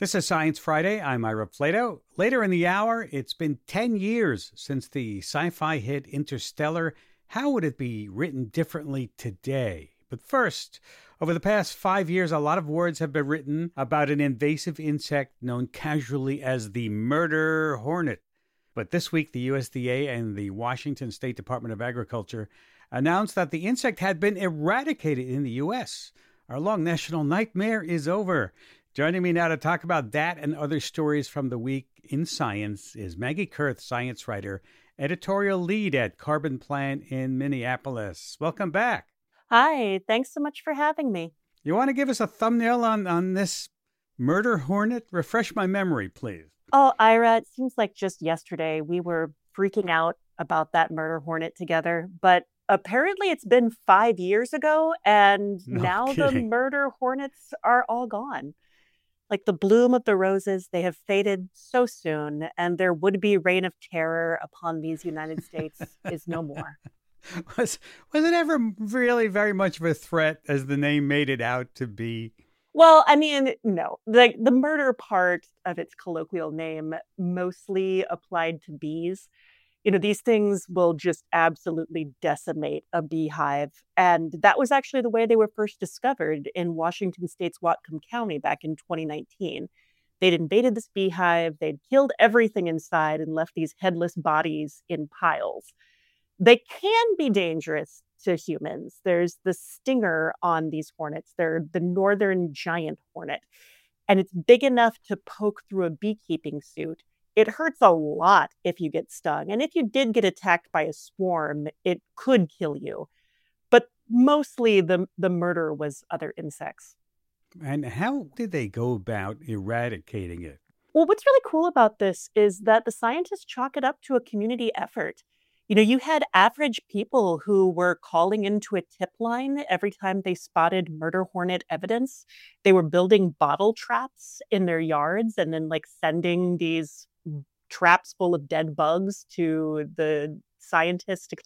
This is Science Friday. I'm Ira Flato. Later in the hour, it's been 10 years since the sci-fi hit Interstellar. How would it be written differently today? But first, over the past 5 years, a lot of words have been written about an invasive insect known casually as the murder hornet. But this week, the USDA and the Washington State Department of Agriculture announced that the insect had been eradicated in the U.S. Our long national nightmare is over. Joining me now to talk about that and other stories from the week in science is Maggie Kurth, science writer, editorial lead at Carbon Plan in Minneapolis. Welcome back. Hi, thanks so much for having me. You want to give us a thumbnail on this murder hornet? Refresh my memory, please. Oh, Ira, it seems like just yesterday we were freaking out about that murder hornet together, but apparently it's been 5 years ago, and now the murder hornets are all gone. Like the bloom of the roses, they have faded so soon, and their would-be reign of terror upon these United States is no more. Was it ever really very much of a threat as the name made it out to be? Well, I mean, no. The murder part of its colloquial name mostly applied to bees. You know, these things will just absolutely decimate a beehive. And that was actually the way they were first discovered in Washington State's Whatcom County back in 2019. They'd invaded this beehive, they'd killed everything inside and left these headless bodies in piles. They can be dangerous to humans. There's the stinger on these hornets. They're the northern giant hornet, and it's big enough to poke through a beekeeping suit. It hurts a lot if you get stung. And if you did get attacked by a swarm, it could kill you. But mostly the murder was other insects. And how did they go about eradicating it? Well, what's really cool about this is that the scientists chalk it up to a community effort. You know, you had average people who were calling into a tip line every time they spotted murder hornet evidence. They were building bottle traps in their yards and then sending these traps full of dead bugs to the scientists to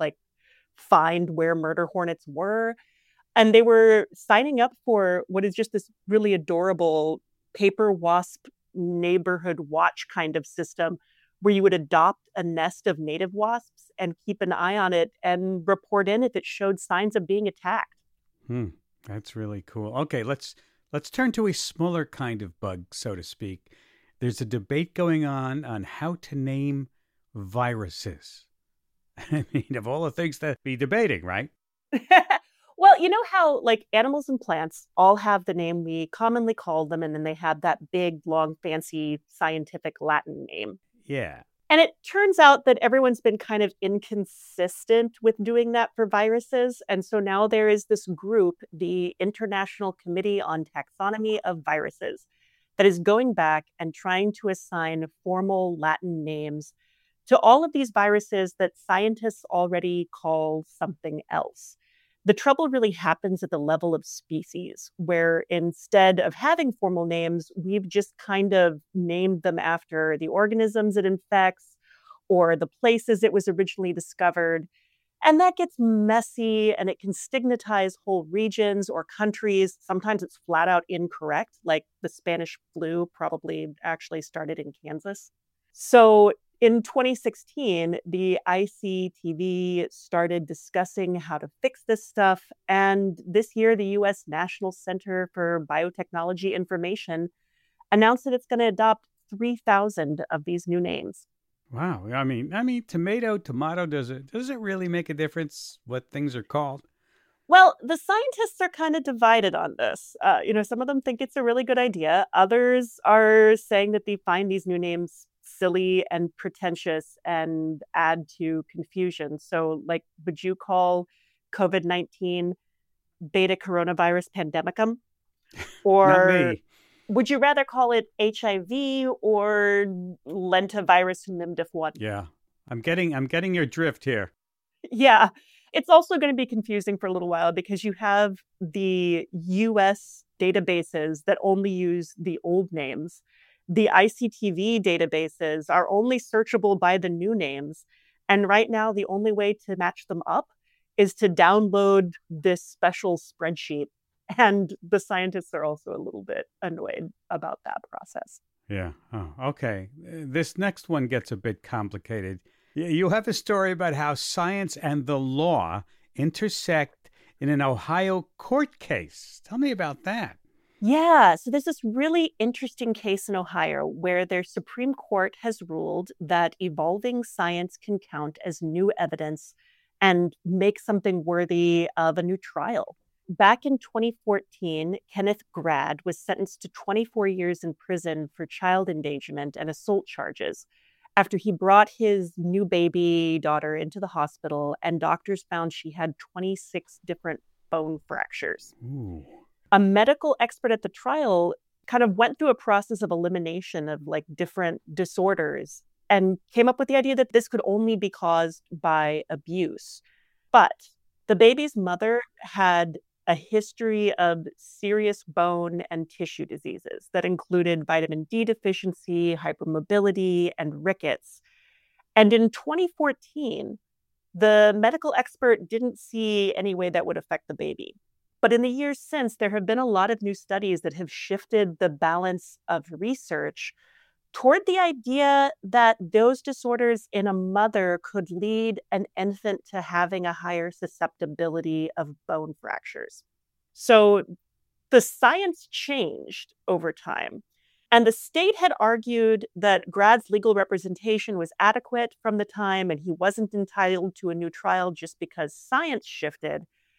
find where murder hornets were. And they were signing up for what is just this really adorable paper wasp neighborhood watch kind of system where you would adopt a nest of native wasps and keep an eye on it and report in if it showed signs of being attacked. That's really cool. Okay, let's turn to a smaller kind of bug, so to speak. There's a debate going on how to name viruses. I mean, of all the things to be debating, right? Well, you know how animals and plants all have the name we commonly call them, and then they have that big, long, fancy scientific Latin name. Yeah. And it turns out that everyone's been kind of inconsistent with doing that for viruses. And so now there is this group, the International Committee on Taxonomy of Viruses, that is going back and trying to assign formal Latin names to all of these viruses that scientists already call something else. The trouble really happens at the level of species, where instead of having formal names, we've just kind of named them after the organisms it infects or the places it was originally discovered. And that gets messy, and it can stigmatize whole regions or countries. Sometimes it's flat out incorrect, like the Spanish flu probably actually started in Kansas. So in 2016, the ICTV started discussing how to fix this stuff. And this year, the U.S. National Center for Biotechnology Information announced that it's going to adopt 3,000 of these new names. Wow. I mean, tomato, does it really make a difference what things are called? Well, the scientists are kind of divided on this. Some of them think it's a really good idea. Others are saying that they find these new names silly and pretentious and add to confusion. So, would you call COVID-19 beta coronavirus pandemicum? Or Not me. Would you rather call it HIV or lentavirus nimdif 1? Yeah, I'm getting your drift here. Yeah, it's also going to be confusing for a little while because you have the US databases that only use the old names. The ICTV databases are only searchable by the new names. And right now, the only way to match them up is to download this special spreadsheet And the scientists are also a little bit annoyed about that process. Yeah. Oh, okay. This next one gets a bit complicated. You have a story about how science and the law intersect in an Ohio court case. Tell me about that. Yeah, so there's this really interesting case in Ohio where their Supreme Court has ruled that evolving science can count as new evidence and make something worthy of a new trial. Back in 2014, Kenneth Grad was sentenced to 24 years in prison for child endangerment and assault charges after he brought his new baby daughter into the hospital and doctors found she had 26 different bone fractures. Ooh. A medical expert at the trial kind of went through a process of elimination of like different disorders and came up with the idea that this could only be caused by abuse. But the baby's mother had a history of serious bone and tissue diseases that included vitamin D deficiency, hypermobility, and rickets. And in 2014, the medical expert didn't see any way that would affect the baby. But in the years since, there have been a lot of new studies that have shifted the balance of research toward the idea that those disorders in a mother could lead an infant to having a higher susceptibility of bone fractures. So the science changed over time. And the state had argued that Grad's legal representation was adequate from the time and he wasn't entitled to a new trial just because science shifted.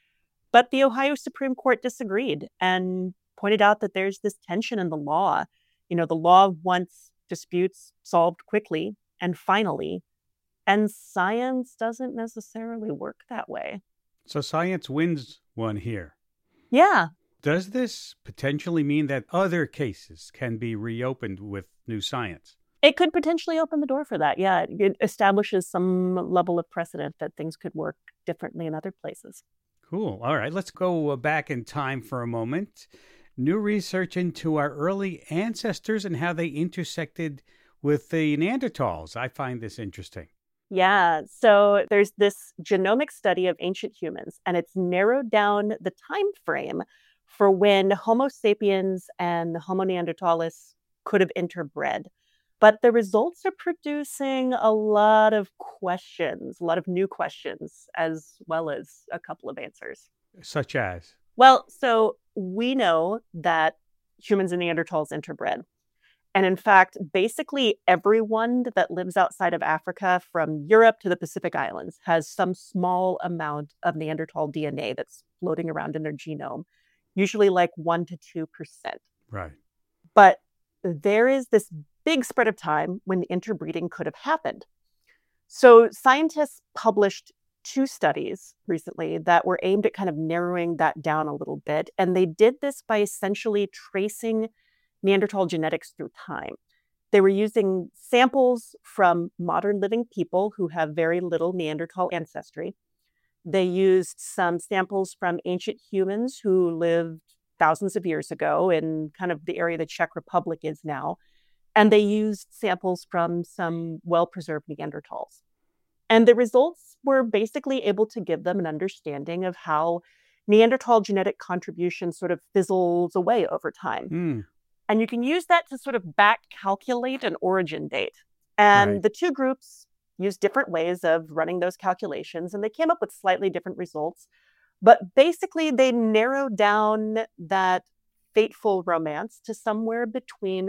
But the Ohio Supreme Court disagreed and pointed out that there's this tension in the law. You know, the law wants disputes solved quickly and finally, and science doesn't necessarily work that way. So science wins one here. Yeah. Does this potentially mean that other cases can be reopened with new science? It could potentially open the door for that. Yeah, it establishes some level of precedent that things could work differently in other places. Cool. All right, let's go back in time for a moment. New research into our early ancestors and how they intersected with the Neanderthals. I find this interesting. Yeah, so there's this genomic study of ancient humans, and it's narrowed down the time frame for when Homo sapiens and Homo neanderthalis could have interbred. But the results are producing a lot of questions, a lot of new questions, as well as a couple of answers. Such as? Well, so we know that humans and Neanderthals interbred. And in fact, basically everyone that lives outside of Africa, from Europe to the Pacific Islands, has some small amount of Neanderthal DNA that's floating around in their genome, usually like 1% to 2%. Right. But there is this big spread of time when the interbreeding could have happened. So scientists published 2 studies recently that were aimed at kind of narrowing that down a little bit. And they did this by essentially tracing Neanderthal genetics through time. They were using samples from modern living people who have very little Neanderthal ancestry. They used some samples from ancient humans who lived thousands of years ago in kind of the area the Czech Republic is now. And they used samples from some well-preserved Neanderthals. And the results were basically able to give them an understanding of how Neanderthal genetic contribution sort of fizzles away over time. And you can use that to sort of back calculate an origin date. And Right. the 2 groups used different ways of running those calculations, and they came up with slightly different results. But basically, they narrowed down that fateful romance to somewhere between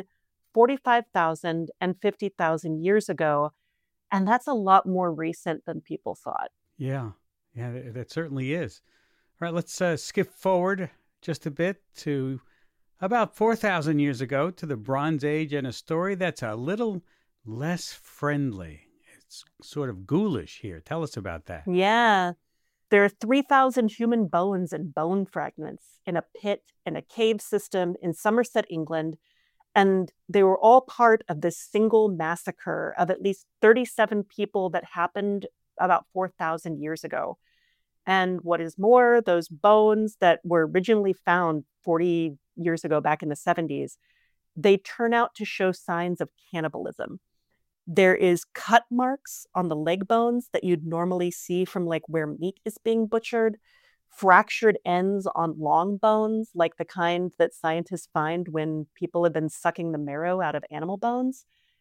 45,000 and 50,000 years ago. And that's a lot more recent than people thought. Yeah, that certainly is. All right, let's skip forward just a bit to about 4,000 years ago to the Bronze Age and a story that's a little less friendly. It's sort of ghoulish here. Tell us about that. Yeah. There are 3,000 human bones and bone fragments in a pit in a cave system in Somerset, England. And they were all part of this single massacre of at least 37 people that happened about 4,000 years ago. And what is more, those bones that were originally found 40 years ago, back in the 70s, they turn out to show signs of cannibalism. There is cut marks on the leg bones that you'd normally see from like where meat is being butchered. fractured ends on long bones, like the kind that scientists find when people have been sucking the marrow out of animal bones,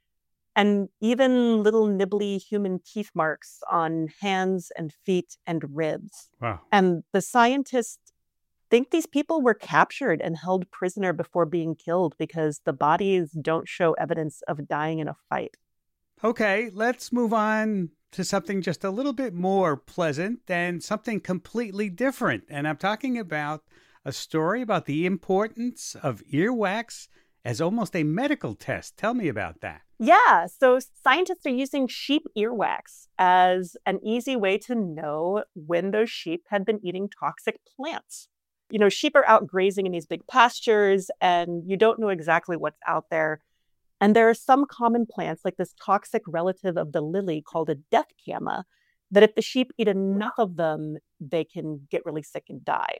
and even little nibbly human teeth marks on hands and feet and ribs. Wow. And the scientists think these people were captured and held prisoner before being killed because the bodies don't show evidence of dying in a fight. Okay, let's move on to something just a little bit more pleasant and something completely different. And I'm talking about a story about the importance of earwax as almost a medical test. Tell me about that. Yeah, so scientists are using sheep earwax as an easy way to know when those sheep had been eating toxic plants. Sheep are out grazing in these big pastures, and you don't know exactly what's out there. And there are some common plants, like this toxic relative of the lily called a death cama, that if the sheep eat enough of them, they can get really sick and die.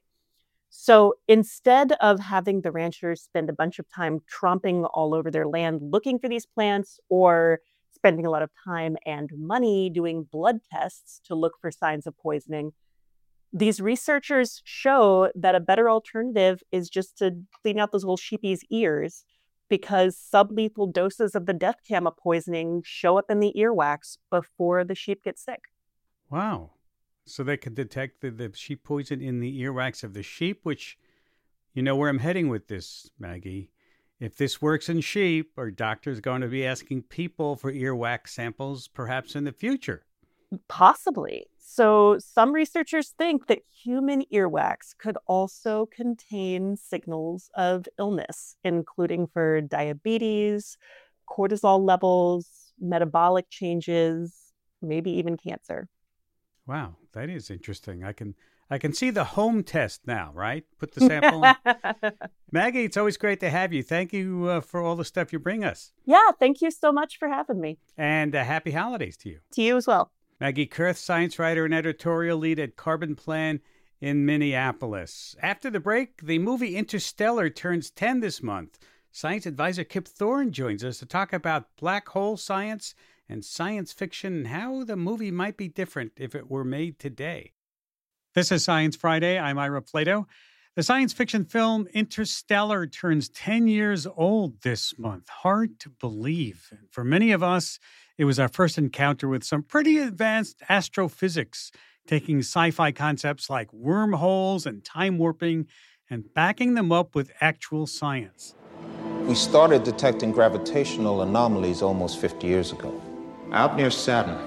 So instead of having the ranchers spend a bunch of time tromping all over their land looking for these plants or spending a lot of time and money doing blood tests to look for signs of poisoning, these researchers show that a better alternative is just to clean out those little sheepy's ears, because sublethal doses of the death cama poisoning show up in the earwax before the sheep get sick. Wow. So they could detect the sheep poison in the earwax of the sheep, which, you know where I'm heading with this, Maggie. If this works in sheep, are doctors going to be asking people for earwax samples perhaps in the future? Possibly. So some researchers think that human earwax could also contain signals of illness, including for diabetes, cortisol levels, metabolic changes, maybe even cancer. Wow, that is interesting. I can see the home test now, right? Put the sample in. Maggie, it's always great to have you. Thank you for all the stuff you bring us. Yeah, thank you so much for having me. And happy holidays to you. To you as well. Maggie Kurth, science writer and editorial lead at Carbon Plan in Minneapolis. After the break, the movie Interstellar turns 10 this month. Science advisor Kip Thorne joins us to talk about black hole science and science fiction and how the movie might be different if it were made today. This is Science Friday. I'm Ira Plato. The science fiction film Interstellar turns 10 years old this month. Hard to believe. For many of us, it was our first encounter with some pretty advanced astrophysics, taking sci-fi concepts like wormholes and time warping and backing them up with actual science. We started detecting gravitational anomalies almost 50 years ago. Out near Saturn,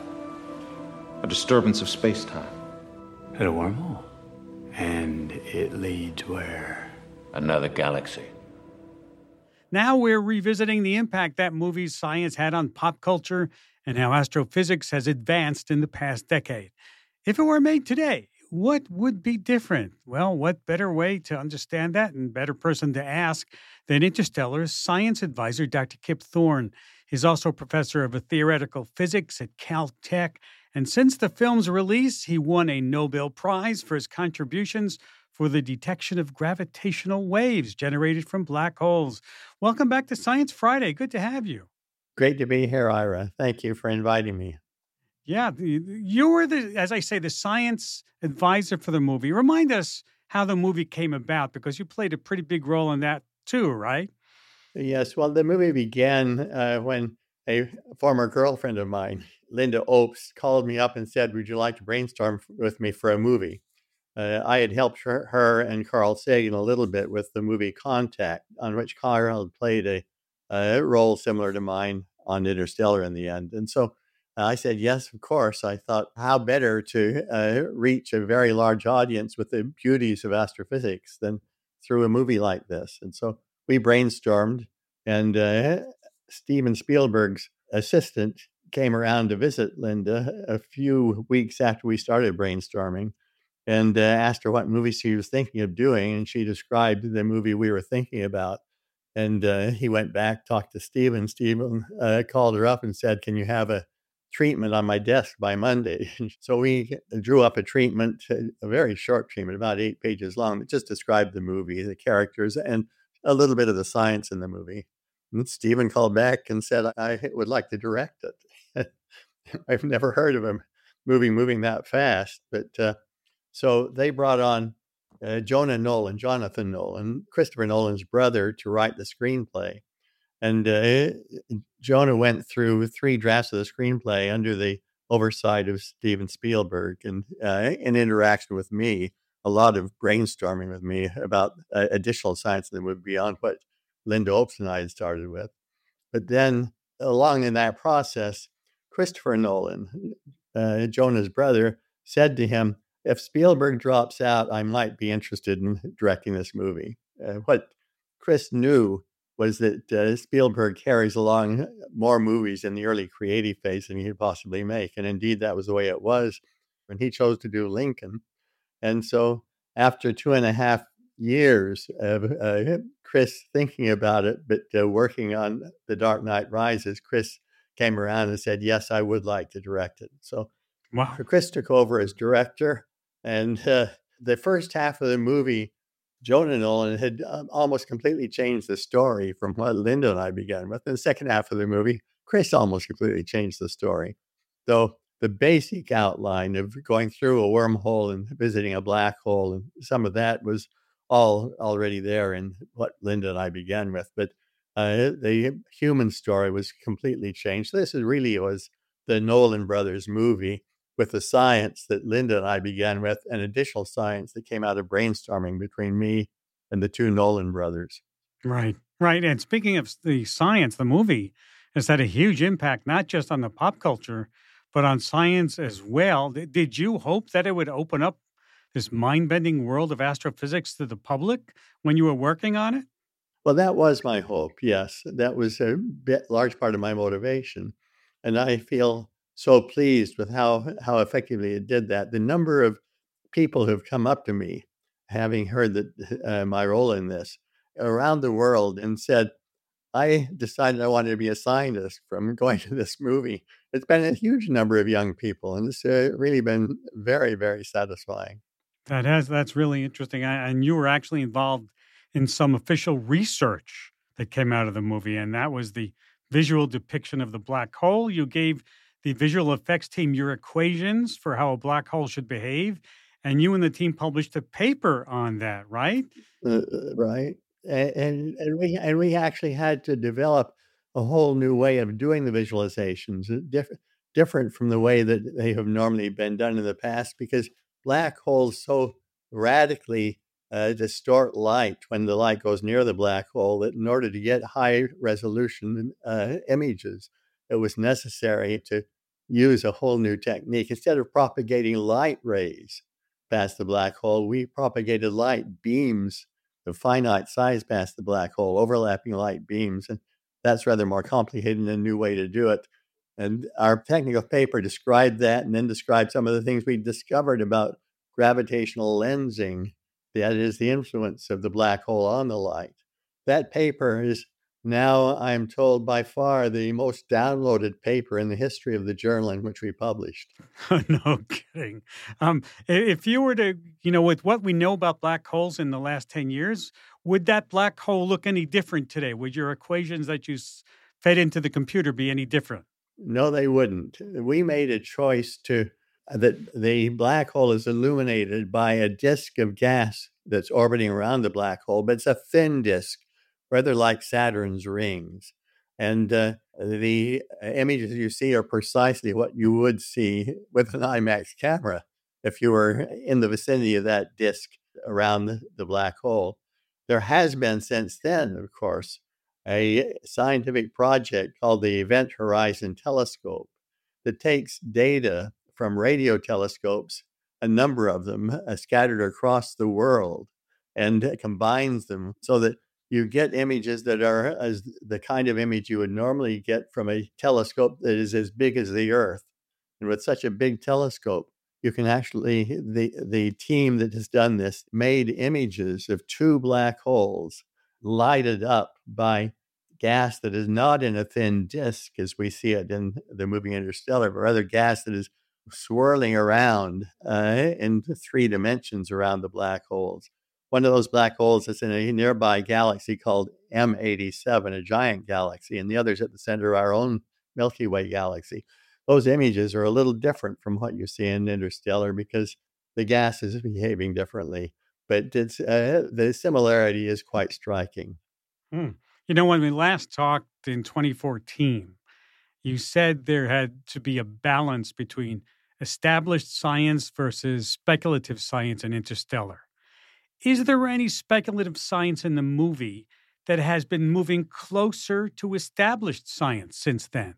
a disturbance of space-time. Hit a wormhole. And it leads where? Another galaxy. Now we're revisiting the impact that movie's science had on pop culture and how astrophysics has advanced in the past decade. If it were made today, what would be different? Well, what better way to understand that and better person to ask than Interstellar's science advisor, Dr. Kip Thorne. He's also a professor of theoretical physics at Caltech. And since the film's release, he won a Nobel Prize for his contributions for the detection of gravitational waves generated from black holes. Welcome back to Science Friday. Good to have you. Great to be here, Ira. Thank you for inviting me. Yeah, you were as I say, the science advisor for the movie. Remind us how the movie came about, because you played a pretty big role in that too, right? Yes, well, the movie began when a former girlfriend of mine, Linda Opes, called me up and said, "Would you like to brainstorm with me for a movie?" I had helped her and Carl Sagan a little bit with the movie Contact, on which Carl had played a role similar to mine on Interstellar in the end. And so I said, yes, of course. I thought, how better to reach a very large audience with the beauties of astrophysics than through a movie like this. And so we brainstormed, and Steven Spielberg's assistant came around to visit Linda a few weeks after we started brainstorming, and asked her what movie she was thinking of doing. And she described the movie we were thinking about. And he went back, talked to Steven. Steven called her up and said, "Can you have a treatment on my desk by Monday?" So we drew up a treatment, a very short treatment, about 8 pages long, that just described the movie, the characters, and a little bit of the science in the movie. And Steven called back and said, "I would like to direct it." I've never heard of a movie moving that fast, but So they brought on Jonathan Nolan, Christopher Nolan's brother, to write the screenplay. And Jonah went through 3 drafts of the screenplay under the oversight of Steven Spielberg, and in interaction with me, a lot of brainstorming with me about additional science that would be beyond what Linda Opes and I had started with. But then along in that process, Christopher Nolan, Jonah's brother, said to him, if Spielberg drops out, I might be interested in directing this movie. What Chris knew was that Spielberg carries along more movies in the early creative phase than he could possibly make. And indeed, that was the way it was when he chose to do Lincoln. And so after 2.5 years of Chris thinking about it, but working on The Dark Knight Rises, Chris came around and said, yes, I would like to direct it. So Wow. Chris took over as director. And the first half of the movie, Jonah Nolan had almost completely changed the story from what Linda and I began with. In the second half of the movie, Chris almost completely changed the story. Though the basic outline of going through a wormhole and visiting a black hole, and some of that was all already there in what Linda and I began with. But the human story was completely changed. This really was the Nolan brothers movie, with the science that Linda and I began with and additional science that came out of brainstorming between me and the 2 Nolan brothers. Right, right. And speaking of the science, the movie has had a huge impact, not just on the pop culture, but on science as well. Did you hope that it would open up this mind-bending world of astrophysics to the public when you were working on it? Well, that was my hope, yes. That was a large part of my motivation. And I feel so pleased with how effectively it did that. The number of people who've come up to me, having heard that my role in this around the world, and said, I decided I wanted to be a scientist from going to this movie. It's been a huge number of young people, and it's really been very, very satisfying. That's really interesting. And you were actually involved in some official research that came out of the movie, and that was the visual depiction of the black hole. You gave the visual effects team your equations for how a black hole should behave, and you and the team published a paper on that, right? Right. And we actually had to develop a whole new way of doing the visualizations, different from the way that they have normally been done in the past, because black holes so radically distort light when the light goes near the black hole that in order to get high resolution images, it was necessary to use a whole new technique. Instead of propagating light rays past the black hole, we propagated light beams of finite size past the black hole, overlapping light beams. And that's rather more complicated and a new way to do it. And our technical paper described that, and then described some of the things we discovered about gravitational lensing, that is the influence of the black hole on the light. That paper is now, I'm told, by far the most downloaded paper in the history of the journal in which we published. No kidding. If you were to, with what we know about black holes in the last 10 years, would that black hole look any different today? Would your equations that you fed into the computer be any different? No, they wouldn't. We made a choice that the black hole is illuminated by a disk of gas that's orbiting around the black hole, but it's a thin disk, rather like Saturn's rings. And the images you see are precisely what you would see with an IMAX camera if you were in the vicinity of that disk around the black hole. There has been since then, of course, a scientific project called the Event Horizon Telescope that takes data from radio telescopes, a number of them scattered across the world, and combines them so that you get images that are as the kind of image you would normally get from a telescope that is as big as the Earth. And with such a big telescope, you can actually, the team that has done this made images of 2 black holes lighted up by gas that is not in a thin disk as we see it in the movie Interstellar, but rather gas that is swirling around in 3 dimensions around the black holes. One of those black holes is in a nearby galaxy called M87, a giant galaxy, and the other's at the center of our own Milky Way galaxy. Those images are a little different from what you see in Interstellar because the gas is behaving differently. But the similarity is quite striking. Hmm. You know, when we last talked in 2014, you said there had to be a balance between established science versus speculative science in Interstellar. Is there any speculative science in the movie that has been moving closer to established science since then?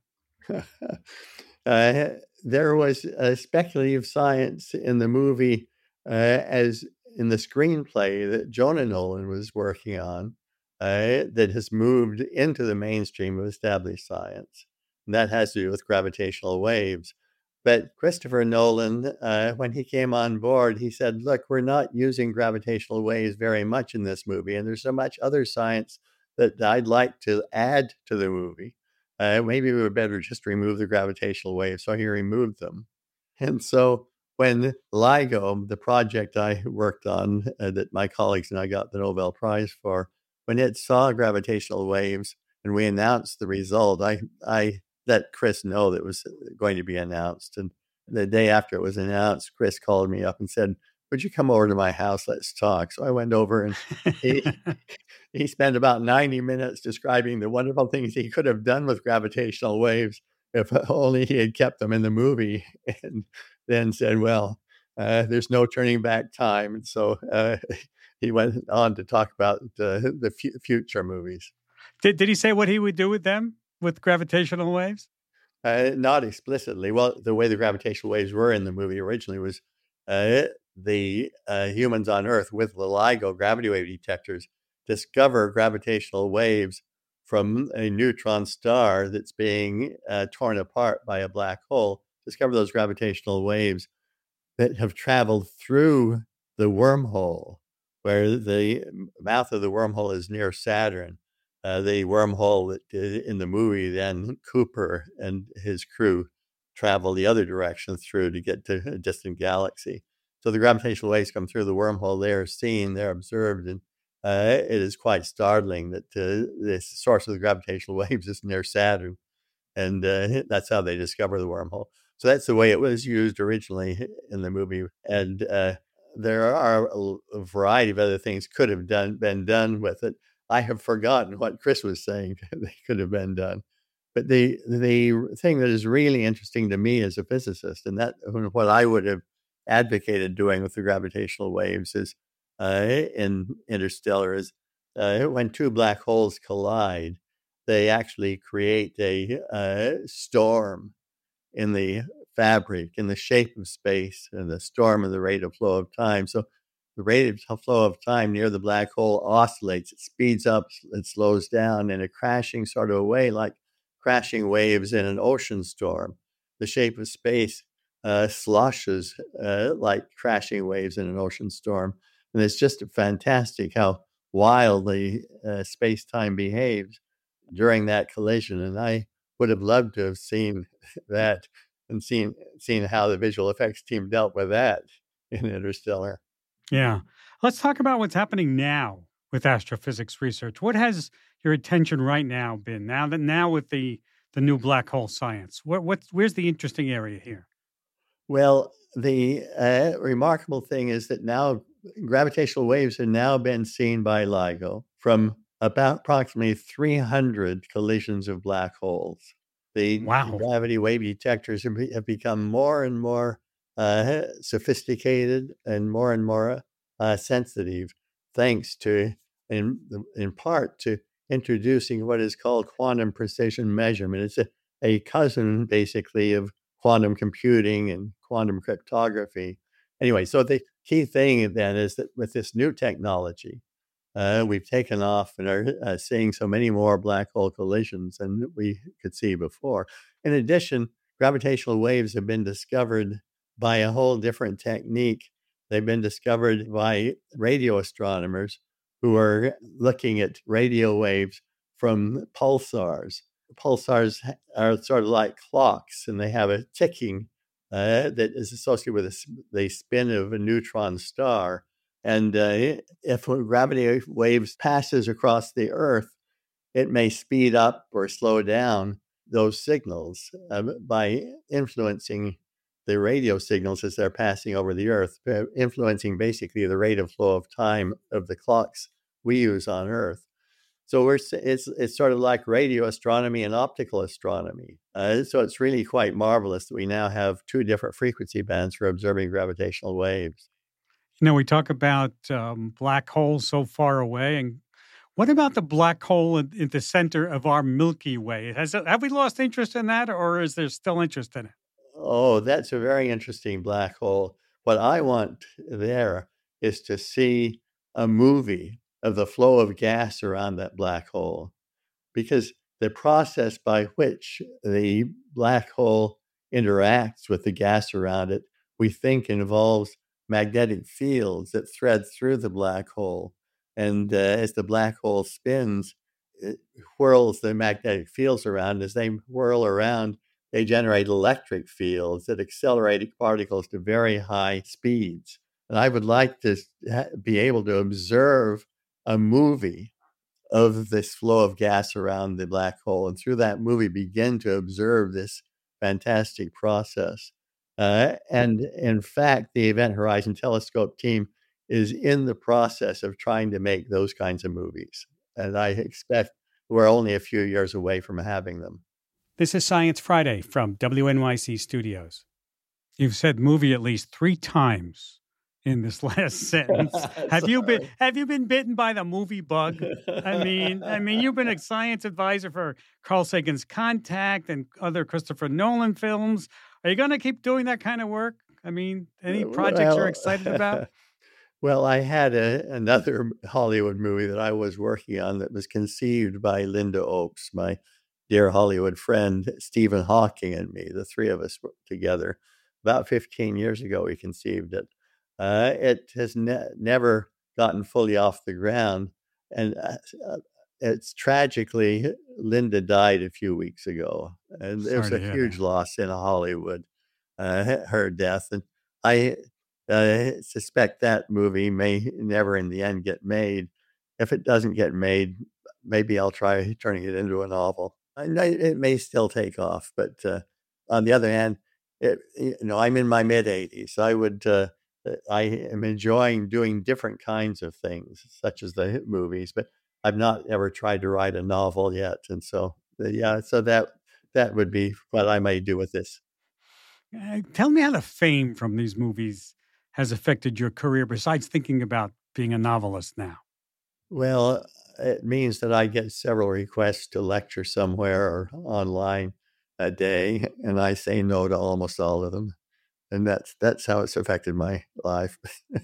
There was a speculative science in the movie, as in the screenplay that Jonah Nolan was working on, that has moved into the mainstream of established science. And that has to do with gravitational waves. But Christopher Nolan, when he came on board, he said, look, we're not using gravitational waves very much in this movie. And there's so much other science that I'd like to add to the movie. Maybe we would better just remove the gravitational waves. So he removed them. And so when LIGO, the project I worked on that my colleagues and I got the Nobel Prize for, when it saw gravitational waves and we announced the result, I let Chris know that it was going to be announced. And the day after it was announced, Chris called me up and said, would you come over to my house? Let's talk. So I went over and he spent about 90 minutes describing the wonderful things he could have done with gravitational waves if only he had kept them in the movie, and then said, well, there's no turning back time. And so he went on to talk about the future movies. Did he say what he would do with them, with gravitational waves? Not explicitly. Well, the way the gravitational waves were in the movie originally was the humans on Earth with the LIGO gravity wave detectors discover gravitational waves from a neutron star that's being torn apart by a black hole, discover those gravitational waves that have traveled through the wormhole, where the mouth of the wormhole is near Saturn. The wormhole that in the movie, then Cooper and his crew travel the other direction through to get to a distant galaxy. So the gravitational waves come through the wormhole. They are seen, they're observed, and it is quite startling that the source of the gravitational waves is near Saturn. And that's how they discover the wormhole. So that's the way it was used originally in the movie. And there are a variety of other things could have been done with it. I have forgotten what Chris was saying they could have been done. But the thing that is really interesting to me as a physicist, and that what I would have advocated doing with the gravitational waves is in Interstellar is when two black holes collide, they actually create a storm in the fabric, in the shape of space, and the storm of the rate of flow of time. So the rate of flow of time near the black hole oscillates. It speeds up, it slows down in a crashing sort of a way, like crashing waves in an ocean storm. The shape of space sloshes like crashing waves in an ocean storm. And it's just fantastic how wildly space-time behaves during that collision. And I would have loved to have seen that and seen how the visual effects team dealt with that in Interstellar. Yeah. Let's talk about what's happening now with astrophysics research. What has your attention right now been? Now with the new black hole science, where's the interesting area here? Well, the remarkable thing is that now gravitational waves have now been seen by LIGO from about approximately 300 collisions of black holes. The gravity wave detectors have become more and more sophisticated and more sensitive, thanks to, in part, to introducing what is called quantum precision measurement. It's a cousin, basically, of quantum computing and quantum cryptography. Anyway, so the key thing then is that with this new technology, we've taken off and are seeing so many more black hole collisions than we could see before. In addition, gravitational waves have been discovered by a whole different technique. They've been discovered by radio astronomers who are looking at radio waves from pulsars. Pulsars are sort of like clocks, and they have a ticking that is associated with the spin of a neutron star. And if gravity waves passes across the Earth, it may speed up or slow down those signals by influencing the radio signals as they're passing over the Earth, influencing basically the rate of flow of time of the clocks we use on Earth. So it's sort of like radio astronomy and optical astronomy. So it's really quite marvelous that we now have two different frequency bands for observing gravitational waves. We talk about black holes so far away, and what about the black hole in the center of our Milky Way? Have we lost interest in that, or is there still interest in it? Oh, that's a very interesting black hole. What I want there is to see a movie of the flow of gas around that black hole, because the process by which the black hole interacts with the gas around it, we think involves magnetic fields that thread through the black hole. And as the black hole spins, it whirls the magnetic fields around. As they whirl around, they generate electric fields that accelerate particles to very high speeds. And I would like to be able to observe a movie of this flow of gas around the black hole, and through that movie begin to observe this fantastic process. And in fact, the Event Horizon Telescope team is in the process of trying to make those kinds of movies. And I expect we're only a few years away from having them. This is Science Friday from WNYC Studios. You've said movie at least 3 times in this last sentence. Have you been bitten by the movie bug? I mean, you've been a science advisor for Carl Sagan's Contact and other Christopher Nolan films. Are you going to keep doing that kind of work? I mean, any projects you're excited about? Well, I had another Hollywood movie that I was working on that was conceived by Linda Oakes, my dear Hollywood friend, Stephen Hawking and me. The three of us were together. About 15 years ago, we conceived it. It has never gotten fully off the ground. And it's tragically, Linda died a few weeks ago. And it was a huge loss in Hollywood, her death. And I suspect that movie may never in the end get made. If it doesn't get made, maybe I'll try turning it into a novel. It may still take off. But on the other hand, I'm in my mid-80s. I am enjoying doing different kinds of things, such as the movies, but I've not ever tried to write a novel yet. And so, so that would be what I may do with this. Tell me how the fame from these movies has affected your career, besides thinking about being a novelist now. Well, it means that I get several requests to lecture somewhere or online a day, and I say no to almost all of them. And that's how it's affected my life.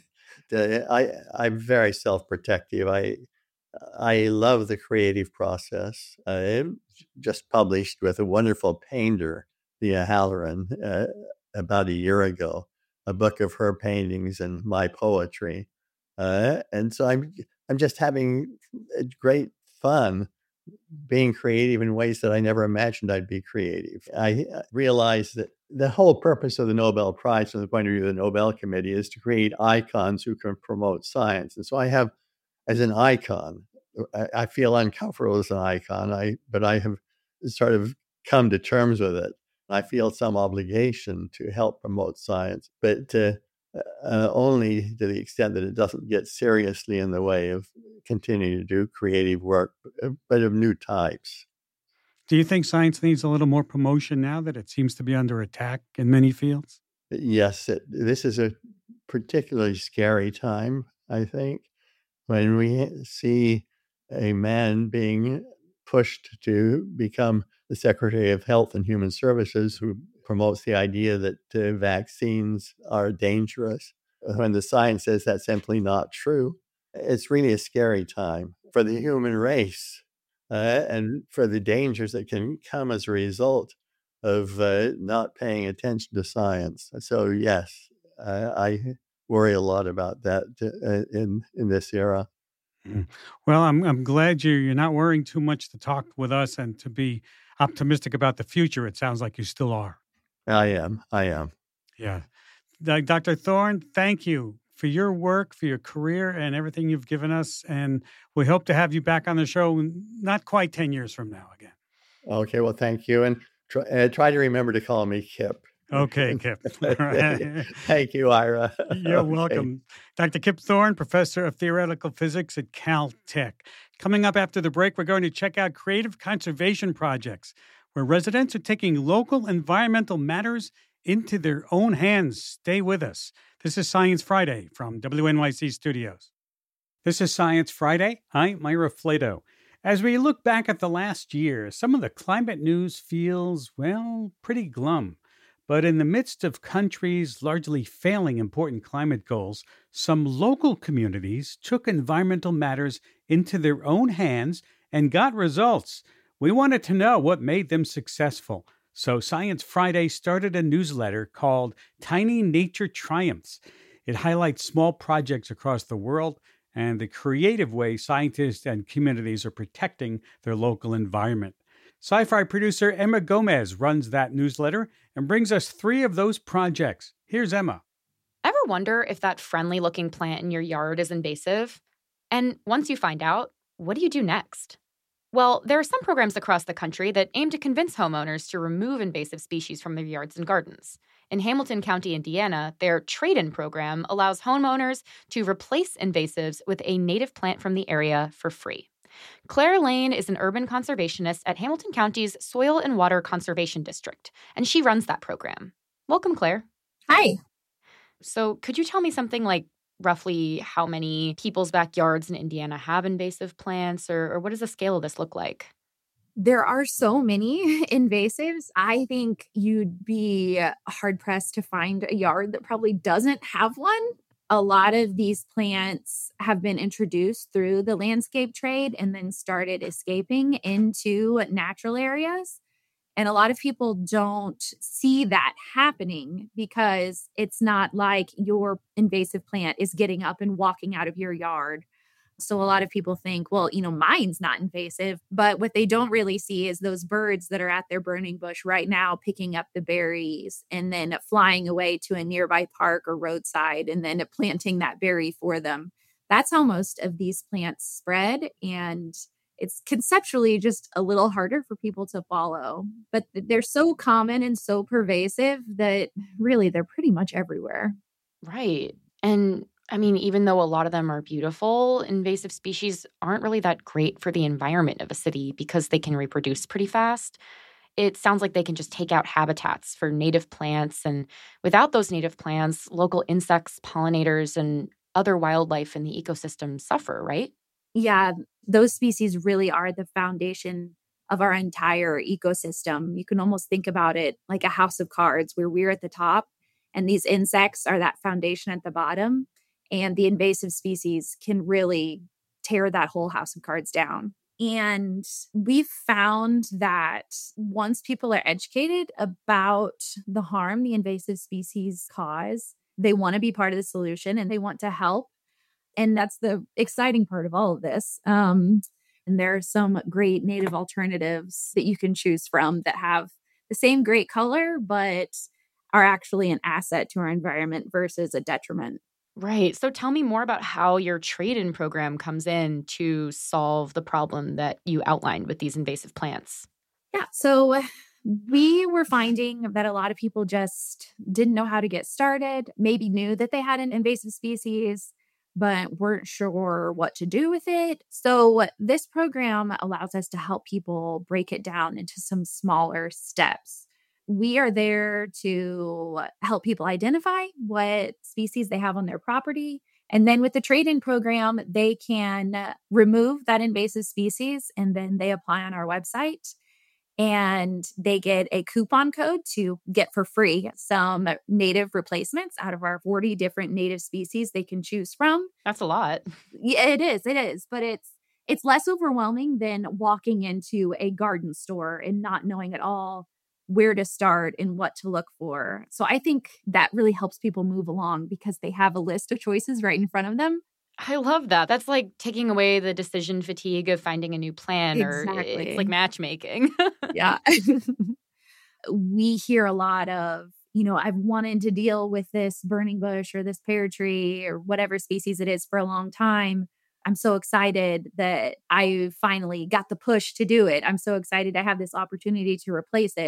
I'm very self-protective. I love the creative process. I just published with a wonderful painter, Thea Halloran, about a year ago, a book of her paintings and my poetry. And so I'm just having great fun being creative in ways that I never imagined I'd be creative. I realized that the whole purpose of the Nobel Prize from the point of view of the Nobel Committee is to create icons who can promote science. And so I have, as an icon, I feel uncomfortable as an icon, but I have sort of come to terms with it. I feel some obligation to help promote science, but only to the extent that it doesn't get seriously in the way of continuing to do creative work, but of new types. Do you think science needs a little more promotion now that it seems to be under attack in many fields? Yes, this is a particularly scary time, I think, when we see a man being pushed to become the Secretary of Health and Human Services who promotes the idea that vaccines are dangerous, when the science says that's simply not true. It's really a scary time for the human race and for the dangers that can come as a result of not paying attention to science. So, yes, I worry a lot about that in this era. Well, I'm glad you're not worrying too much to talk with us and to be optimistic about the future. It sounds like you still are. I am. Yeah. Dr. Thorne, thank you for your work, for your career, and everything you've given us. And we hope to have you back on the show not quite 10 years from now again. Okay, well, thank you. And try to remember to call me Kip. Okay, Kip. All right. Thank you, Ira. You're Okay. welcome. Dr. Kip Thorne, Professor of Theoretical Physics at Caltech. Coming up after the break, we're going to check out creative conservation projects where residents are taking local environmental matters into their own hands. Stay with us. This is Science Friday from WNYC Studios. This is Science Friday. I'm Ira Flato. As we look back at the last year, some of the climate news feels, well, pretty glum. But in the midst of countries largely failing important climate goals, some local communities took environmental matters into their own hands and got results. We wanted to know what made them successful. So Science Friday started a newsletter called Tiny Nature Triumphs. It highlights small projects across the world and the creative way scientists and communities are protecting their local environment. Sci-Fi producer Emma Gomez runs that newsletter and brings us 3 of those projects. Here's Emma. Ever wonder if that friendly-looking plant in your yard is invasive? And once you find out, what do you do next? Well, there are some programs across the country that aim to convince homeowners to remove invasive species from their yards and gardens. In Hamilton County, Indiana, their trade-in program allows homeowners to replace invasives with a native plant from the area for free. Claire Lane is an urban conservationist at Hamilton County's Soil and Water Conservation District, and she runs that program. Welcome, Claire. Hi. So could you tell me something like roughly how many people's backyards in Indiana have invasive plants, or what does the scale of this look like? There are so many invasives. I think you'd be hard-pressed to find a yard that probably doesn't have one. A lot of these plants have been introduced through the landscape trade and then started escaping into natural areas. And a lot of people don't see that happening because it's not like your invasive plant is getting up and walking out of your yard. So a lot of people think, well, mine's not invasive. But what they don't really see is those birds that are at their burning bush right now picking up the berries and then flying away to a nearby park or roadside and then planting that berry for them. That's how most of these plants spread. And it's conceptually just a little harder for people to follow. But they're so common and so pervasive that really they're pretty much everywhere. Right. And I mean, even though a lot of them are beautiful, invasive species aren't really that great for the environment of a city because they can reproduce pretty fast. It sounds like they can just take out habitats for native plants. And without those native plants, local insects, pollinators, and other wildlife in the ecosystem suffer, right? Yeah, those species really are the foundation of our entire ecosystem. You can almost think about it like a house of cards where we're at the top and these insects are that foundation at the bottom. And the invasive species can really tear that whole house of cards down. And we've found that once people are educated about the harm the invasive species cause, they want to be part of the solution and they want to help. And that's the exciting part of all of this. And there are some great native alternatives that you can choose from that have the same great color, but are actually an asset to our environment versus a detriment. Right. So tell me more about how your trade-in program comes in to solve the problem that you outlined with these invasive plants. Yeah. So we were finding that a lot of people just didn't know how to get started, maybe knew that they had an invasive species, but weren't sure what to do with it. So this program allows us to help people break it down into some smaller steps. We are there to help people identify what species they have on their property. And then with the trade-in program, they can remove that invasive species and then they apply on our website and they get a coupon code to get for free some native replacements out of our 40 different native species they can choose from. That's a lot. Yeah, it is. But it's less overwhelming than walking into a garden store and not knowing at all where to start and what to look for. So I think that really helps people move along because they have a list of choices right in front of them. I love that. That's like taking away the decision fatigue of finding a new plan, Exactly. or it's like matchmaking. Yeah. We hear a lot of, I've wanted to deal with this burning bush or this pear tree or whatever species it is for a long time. I'm so excited that I finally got the push to do it. I'm so excited I have this opportunity to replace it.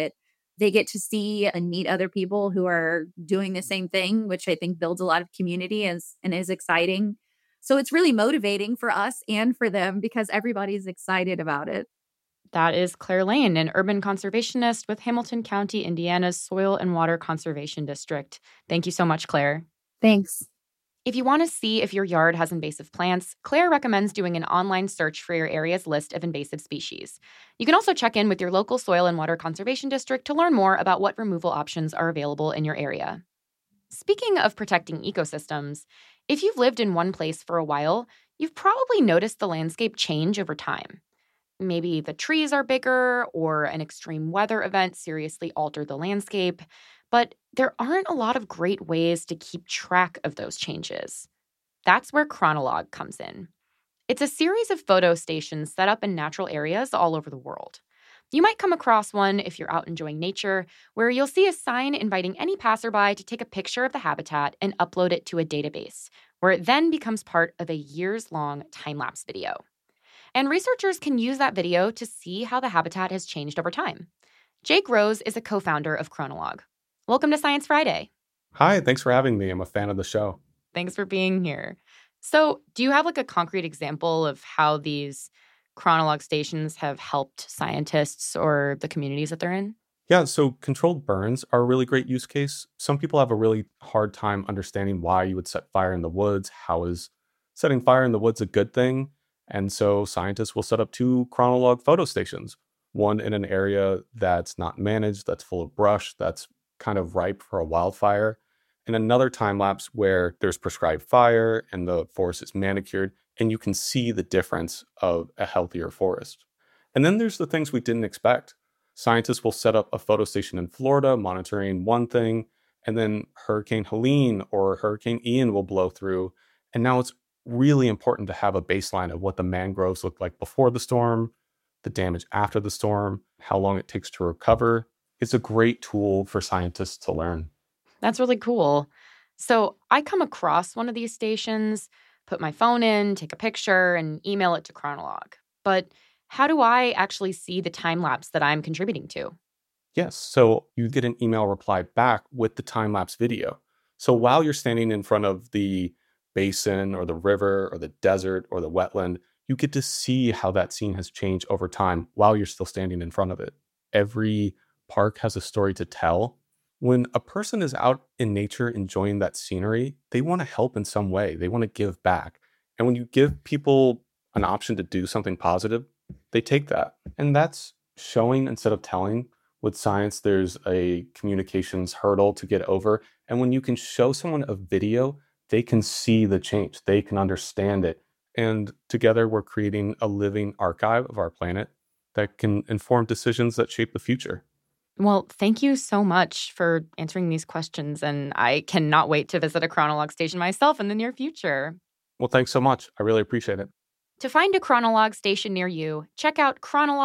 They get to see and meet other people who are doing the same thing, which I think builds a lot of community and is exciting. So it's really motivating for us and for them because everybody's excited about it. That is Claire Lane, an urban conservationist with Hamilton County, Indiana's Soil and Water Conservation District. Thank you so much, Claire. Thanks. If you want to see if your yard has invasive plants, Claire recommends doing an online search for your area's list of invasive species. You can also check in with your local Soil and Water Conservation District to learn more about what removal options are available in your area. Speaking of protecting ecosystems, if you've lived in one place for a while, you've probably noticed the landscape change over time. Maybe the trees are bigger or an extreme weather event seriously altered the landscape, but there aren't a lot of great ways to keep track of those changes. That's where Chronologue comes in. It's a series of photo stations set up in natural areas all over the world. You might come across one if you're out enjoying nature, where you'll see a sign inviting any passerby to take a picture of the habitat and upload it to a database, where it then becomes part of a years-long time-lapse video. And researchers can use that video to see how the habitat has changed over time. Jake Rose is a co-founder of Chronologue. Welcome to Science Friday. Hi, thanks for having me. I'm a fan of the show. Thanks for being here. So, do you have a concrete example of how these Chronologue stations have helped scientists or the communities that they're in? Yeah, so controlled burns are a really great use case. Some people have a really hard time understanding why you would set fire in the woods. How is setting fire in the woods a good thing? And so scientists will set up 2 Chronologue photo stations, one in an area that's not managed, that's full of brush, that's kind of ripe for a wildfire, and another time lapse where there's prescribed fire and the forest is manicured, and you can see the difference of a healthier forest. And then there's the things we didn't expect. Scientists will set up a photo station in Florida monitoring one thing, and then Hurricane Helene or Hurricane Ian will blow through, and now it's really important to have a baseline of what the mangroves looked like before the storm, the damage after the storm, how long it takes to recover. It's a great tool for scientists to learn. That's really cool. So I come across one of these stations, put my phone in, take a picture, and email it to Chronologue. But how do I actually see the time lapse that I'm contributing to? Yes, so you get an email reply back with the time-lapse video. So while you're standing in front of the basin or the river or the desert or the wetland, you get to see how that scene has changed over time while you're still standing in front of it. Every park has a story to tell. When a person is out in nature enjoying that scenery, they want to help in some way. They want to give back. And when you give people an option to do something positive, they take that. And that's showing instead of telling. With science, there's a communications hurdle to get over. And when you can show someone a video, they can see the change. They can understand it. And together, we're creating a living archive of our planet that can inform decisions that shape the future. Well, thank you so much for answering these questions. And I cannot wait to visit a Chronologue station myself in the near future. Well, thanks so much. I really appreciate it. To find a Chronologue station near you, check out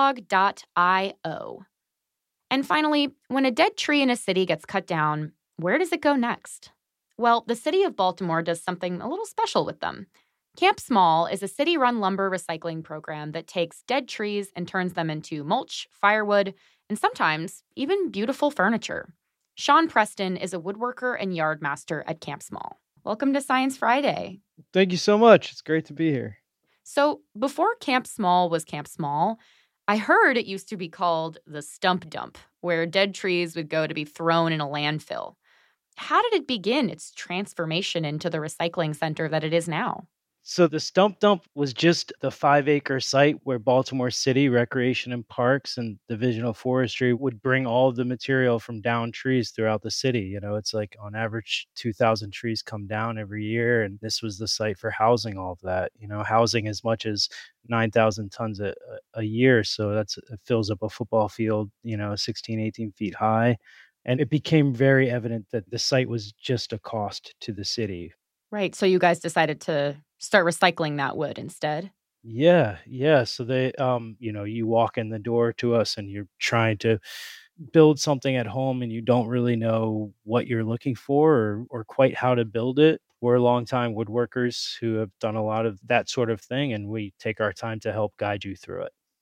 chronologue.io. And finally, when a dead tree in a city gets cut down, where does it go next? Well, the city of Baltimore does something a little special with them. Camp Small is a city-run lumber recycling program that takes dead trees and turns them into mulch, firewood, and sometimes even beautiful furniture. Sean Preston is a woodworker and yard master at Camp Small. Welcome to Science Friday. Thank you so much. It's great to be here. So before Camp Small was Camp Small, I heard it used to be called the stump dump, where dead trees would go to be thrown in a landfill. How did it begin its transformation into the recycling center that it is now? So the stump dump was just the 5-acre site where Baltimore City Recreation and Parks and Division of Forestry would bring all of the material from downed trees throughout the city. You know, it's like on average 2,000 trees come down every year. And this was the site for housing all of that, you know, housing as much as 9,000 tons a year. So it fills up a football field, 16, 18 feet high. And it became very evident that the site was just a cost to the city. Right. So you guys decided to start recycling that wood instead? Yeah. So they, you walk in the door to us and you're trying to build something at home and you don't really know what you're looking for or quite how to build it. We're longtime woodworkers who have done a lot of that sort of thing, and we take our time to help guide you through it.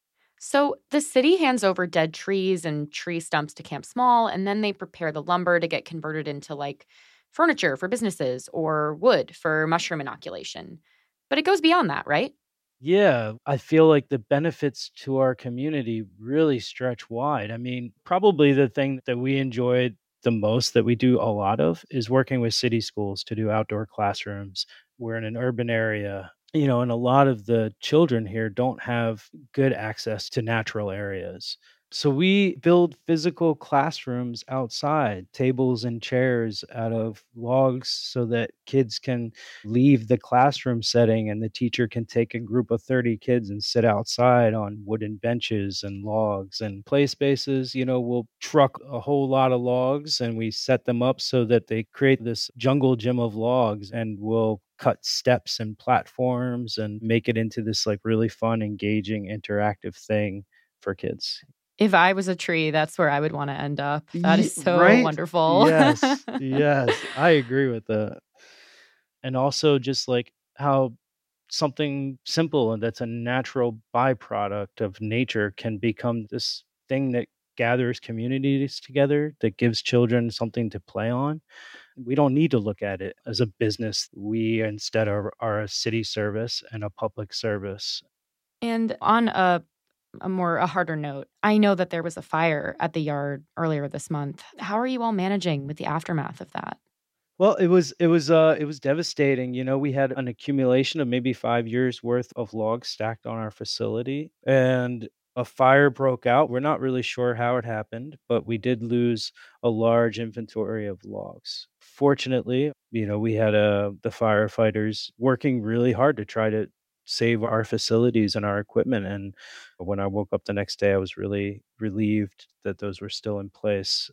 So the city hands over dead trees and tree stumps to Camp Small, and then they prepare the lumber to get converted into like furniture for businesses or wood for mushroom inoculation. But it goes beyond that, right? Yeah, I feel like the benefits to our community really stretch wide. I mean, probably the thing that we enjoyed the most that we do a lot of is working with city schools to do outdoor classrooms. We're in an urban area, and a lot of the children here don't have good access to natural areas. So we build physical classrooms outside, tables and chairs out of logs so that kids can leave the classroom setting and the teacher can take a group of 30 kids and sit outside on wooden benches and logs and play spaces. We'll truck a whole lot of logs and we set them up so that they create this jungle gym of logs, and we'll cut steps and platforms and make it into this like really fun, engaging, interactive thing for kids. If I was a tree, that's where I would want to end up. That is so Right? wonderful. Yes. Yes. I agree with that. And also just like how something simple and that's a natural byproduct of nature can become this thing that gathers communities together, that gives children something to play on. We don't need to look at it as a business. We instead are a city service and a public service. And on a harder note, I know that there was a fire at the yard earlier this month. How are you all managing with the aftermath of that? Well, it was devastating. We had an accumulation of maybe 5 years worth of logs stacked on our facility, and a fire broke out. We're not really sure how it happened, but we did lose a large inventory of logs. Fortunately, we had the firefighters working really hard to try to save our facilities and our equipment. And when I woke up the next day, I was really relieved that those were still in place.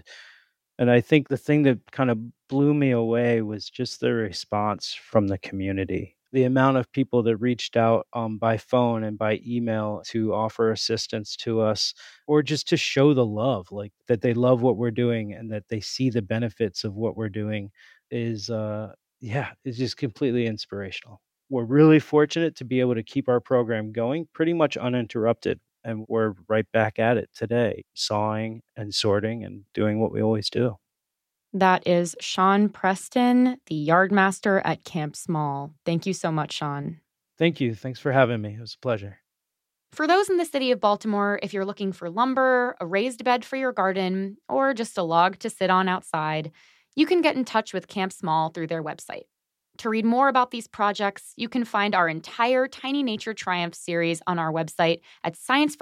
And I think the thing that kind of blew me away was just the response from the community. The amount of people that reached out by phone and by email to offer assistance to us, or just to show the love, like that they love what we're doing and that they see the benefits of what we're doing is, it's just completely inspirational. We're really fortunate to be able to keep our program going pretty much uninterrupted. And we're right back at it today, sawing and sorting and doing what we always do. That is Sean Preston, the yardmaster at Camp Small. Thank you so much, Sean. Thank you. Thanks for having me. It was a pleasure. For those in the city of Baltimore, if you're looking for lumber, a raised bed for your garden, or just a log to sit on outside, you can get in touch with Camp Small through their website. To read more about these projects, you can find our entire Tiny Nature Triumph series on our website at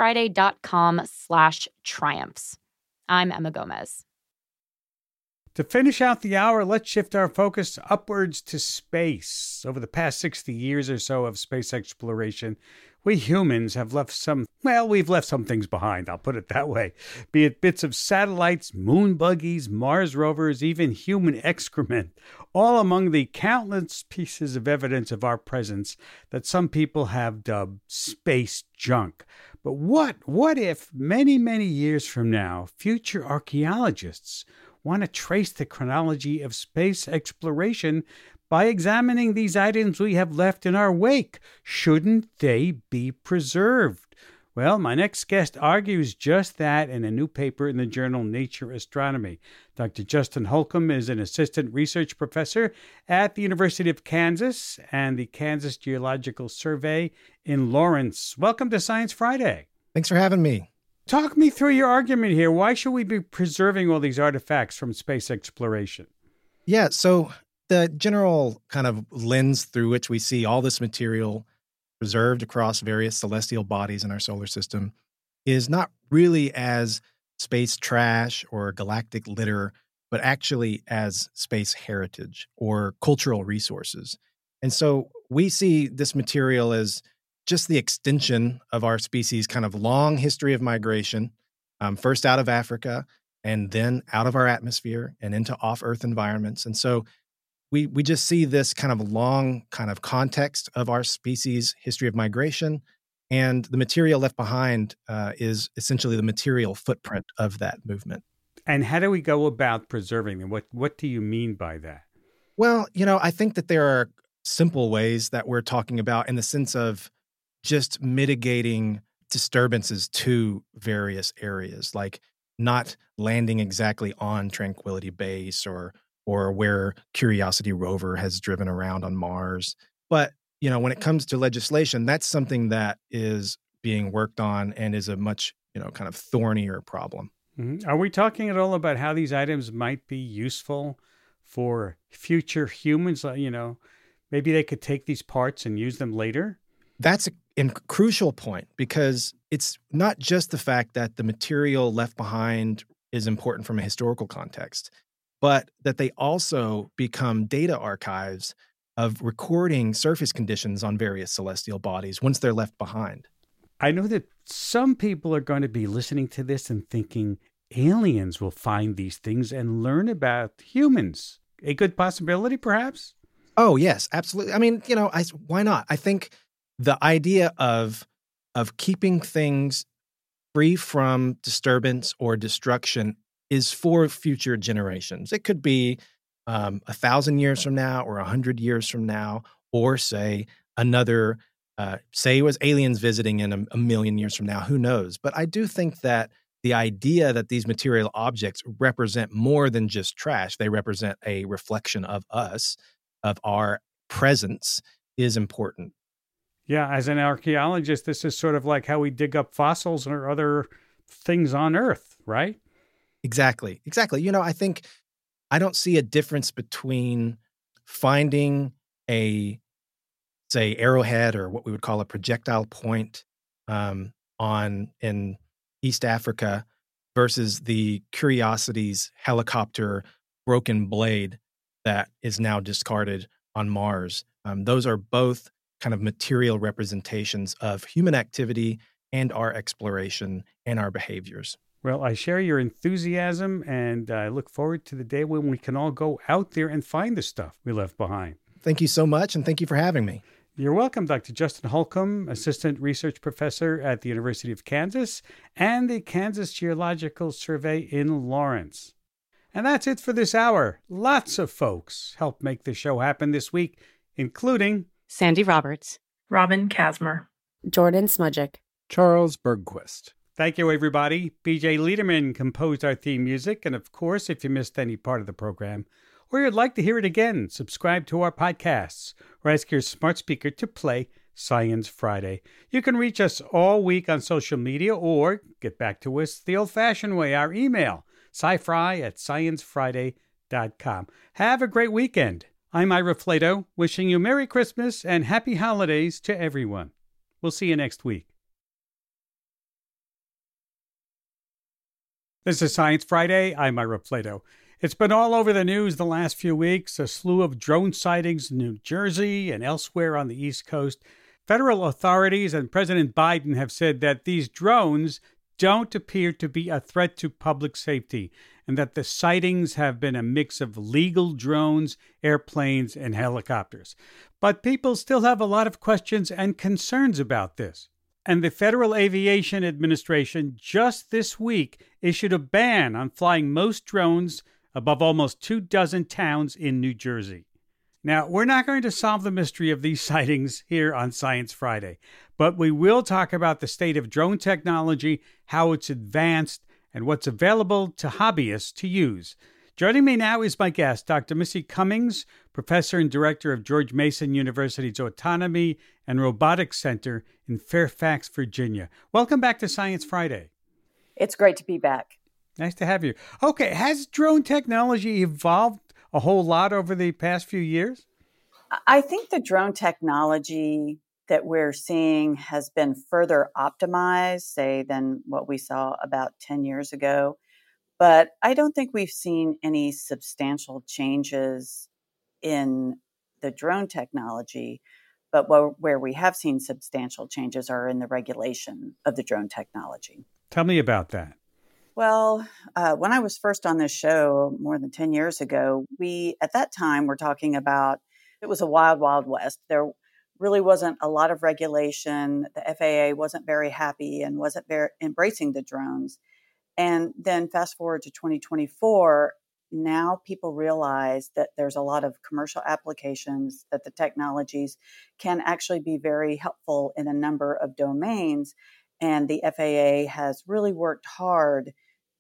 sciencefriday.com/triumphs. I'm Emma Gomez. To finish out the hour, let's shift our focus upwards to space. Over the past 60 years or so of space exploration, we humans have we've left some things behind, I'll put it that way. Be it bits of satellites, moon buggies, Mars rovers, even human excrement, all among the countless pieces of evidence of our presence that some people have dubbed space junk. But what if many, many years from now, future archaeologists want to trace the chronology of space exploration by examining these items we have left in our wake? Shouldn't they be preserved? Well, my next guest argues just that in a new paper in the journal Nature Astronomy. Dr. Justin Holcomb is an assistant research professor at the University of Kansas and the Kansas Geological Survey in Lawrence. Welcome to Science Friday. Thanks for having me. Talk me through your argument here. Why should we be preserving all these artifacts from space exploration? Yeah, so the general kind of lens through which we see all this material preserved across various celestial bodies in our solar system is not really as space trash or galactic litter, but actually as space heritage or cultural resources. And so we see this material as just the extension of our species' kind of long history of migration, first out of Africa and then out of our atmosphere and into off-Earth environments. And so we just see this kind of long kind of context of our species' history of migration, and the material left behind is essentially the material footprint of that movement. And how do we go about preserving them? What do you mean by that? Well, I think that there are simple ways that we're talking about in the sense of just mitigating disturbances to various areas, like not landing exactly on Tranquility Base or where Curiosity rover has driven around on Mars. But, when it comes to legislation, that's something that is being worked on and is a much, kind of thornier problem. Mm-hmm. Are we talking at all about how these items might be useful for future humans? Maybe they could take these parts and use them later? That's a crucial point, because it's not just the fact that the material left behind is important from a historical context, but that they also become data archives of recording surface conditions on various celestial bodies once they're left behind. I know that some people are going to be listening to this and thinking aliens will find these things and learn about humans. A good possibility, perhaps? Oh, yes, absolutely. I mean, why not? I think the idea of keeping things free from disturbance or destruction is for future generations. It could be 1,000 years from now or 100 years from now, or say another, say it was aliens visiting in a million years from now, who knows? But I do think that the idea that these material objects represent more than just trash, they represent a reflection of us, of our presence, is important. Yeah, as an archaeologist, this is sort of like how we dig up fossils or other things on Earth, right? Exactly. I don't see a difference between finding a, say, arrowhead or what we would call a projectile point in East Africa versus the Curiosity's helicopter broken blade that is now discarded on Mars. Those are both kind of material representations of human activity and our exploration and our behaviors. Well, I share your enthusiasm, and I look forward to the day when we can all go out there and find the stuff we left behind. Thank you so much, and thank you for having me. You're welcome, Dr. Justin Holcomb, Assistant Research Professor at the University of Kansas and the Kansas Geological Survey in Lawrence. And that's it for this hour. Lots of folks helped make the show happen this week, including Sandy Roberts, Robin Kasmer, Jordan Smudgick, Charles Bergquist. Thank you, everybody. BJ Liederman composed our theme music. And of course, if you missed any part of the program, or you'd like to hear it again, subscribe to our podcasts or ask your smart speaker to play Science Friday. You can reach us all week on social media or get back to us the old-fashioned way, our email, scifri@sciencefriday.com. Have a great weekend. I'm Ira Flato, wishing you Merry Christmas and Happy Holidays to everyone. We'll see you next week. This is Science Friday. I'm Ira Flato. It's been all over the news the last few weeks, a slew of drone sightings in New Jersey and elsewhere on the East Coast. Federal authorities and President Biden have said that these drones don't appear to be a threat to public safety, and that the sightings have been a mix of legal drones, airplanes, and helicopters. But people still have a lot of questions and concerns about this. And the Federal Aviation Administration just this week issued a ban on flying most drones above almost 24 towns in New Jersey. Now, we're not going to solve the mystery of these sightings here on Science Friday, but we will talk about the state of drone technology, how it's advanced, and what's available to hobbyists to use. Joining me now is my guest, Dr. Missy Cummings, Professor and Director of George Mason University's Autonomy and Robotics Center in Fairfax, Virginia. Welcome back to Science Friday. It's great to be back. Nice to have you. Okay, has drone technology evolved a whole lot over the past few years? I think the drone technology that we're seeing has been further optimized, say, than what we saw about 10 years ago. But I don't think we've seen any substantial changes in the drone technology. But where we have seen substantial changes are in the regulation of the drone technology. Tell me about that. Well, when I was first on this show more than 10 years ago, we, at that time, were talking about, it was a wild, wild west. There really wasn't a lot of regulation. The FAA wasn't very happy and wasn't very embracing the drones. And then fast forward to 2024, now people realize that there's a lot of commercial applications, that the technologies can actually be very helpful in a number of domains. And the FAA has really worked hard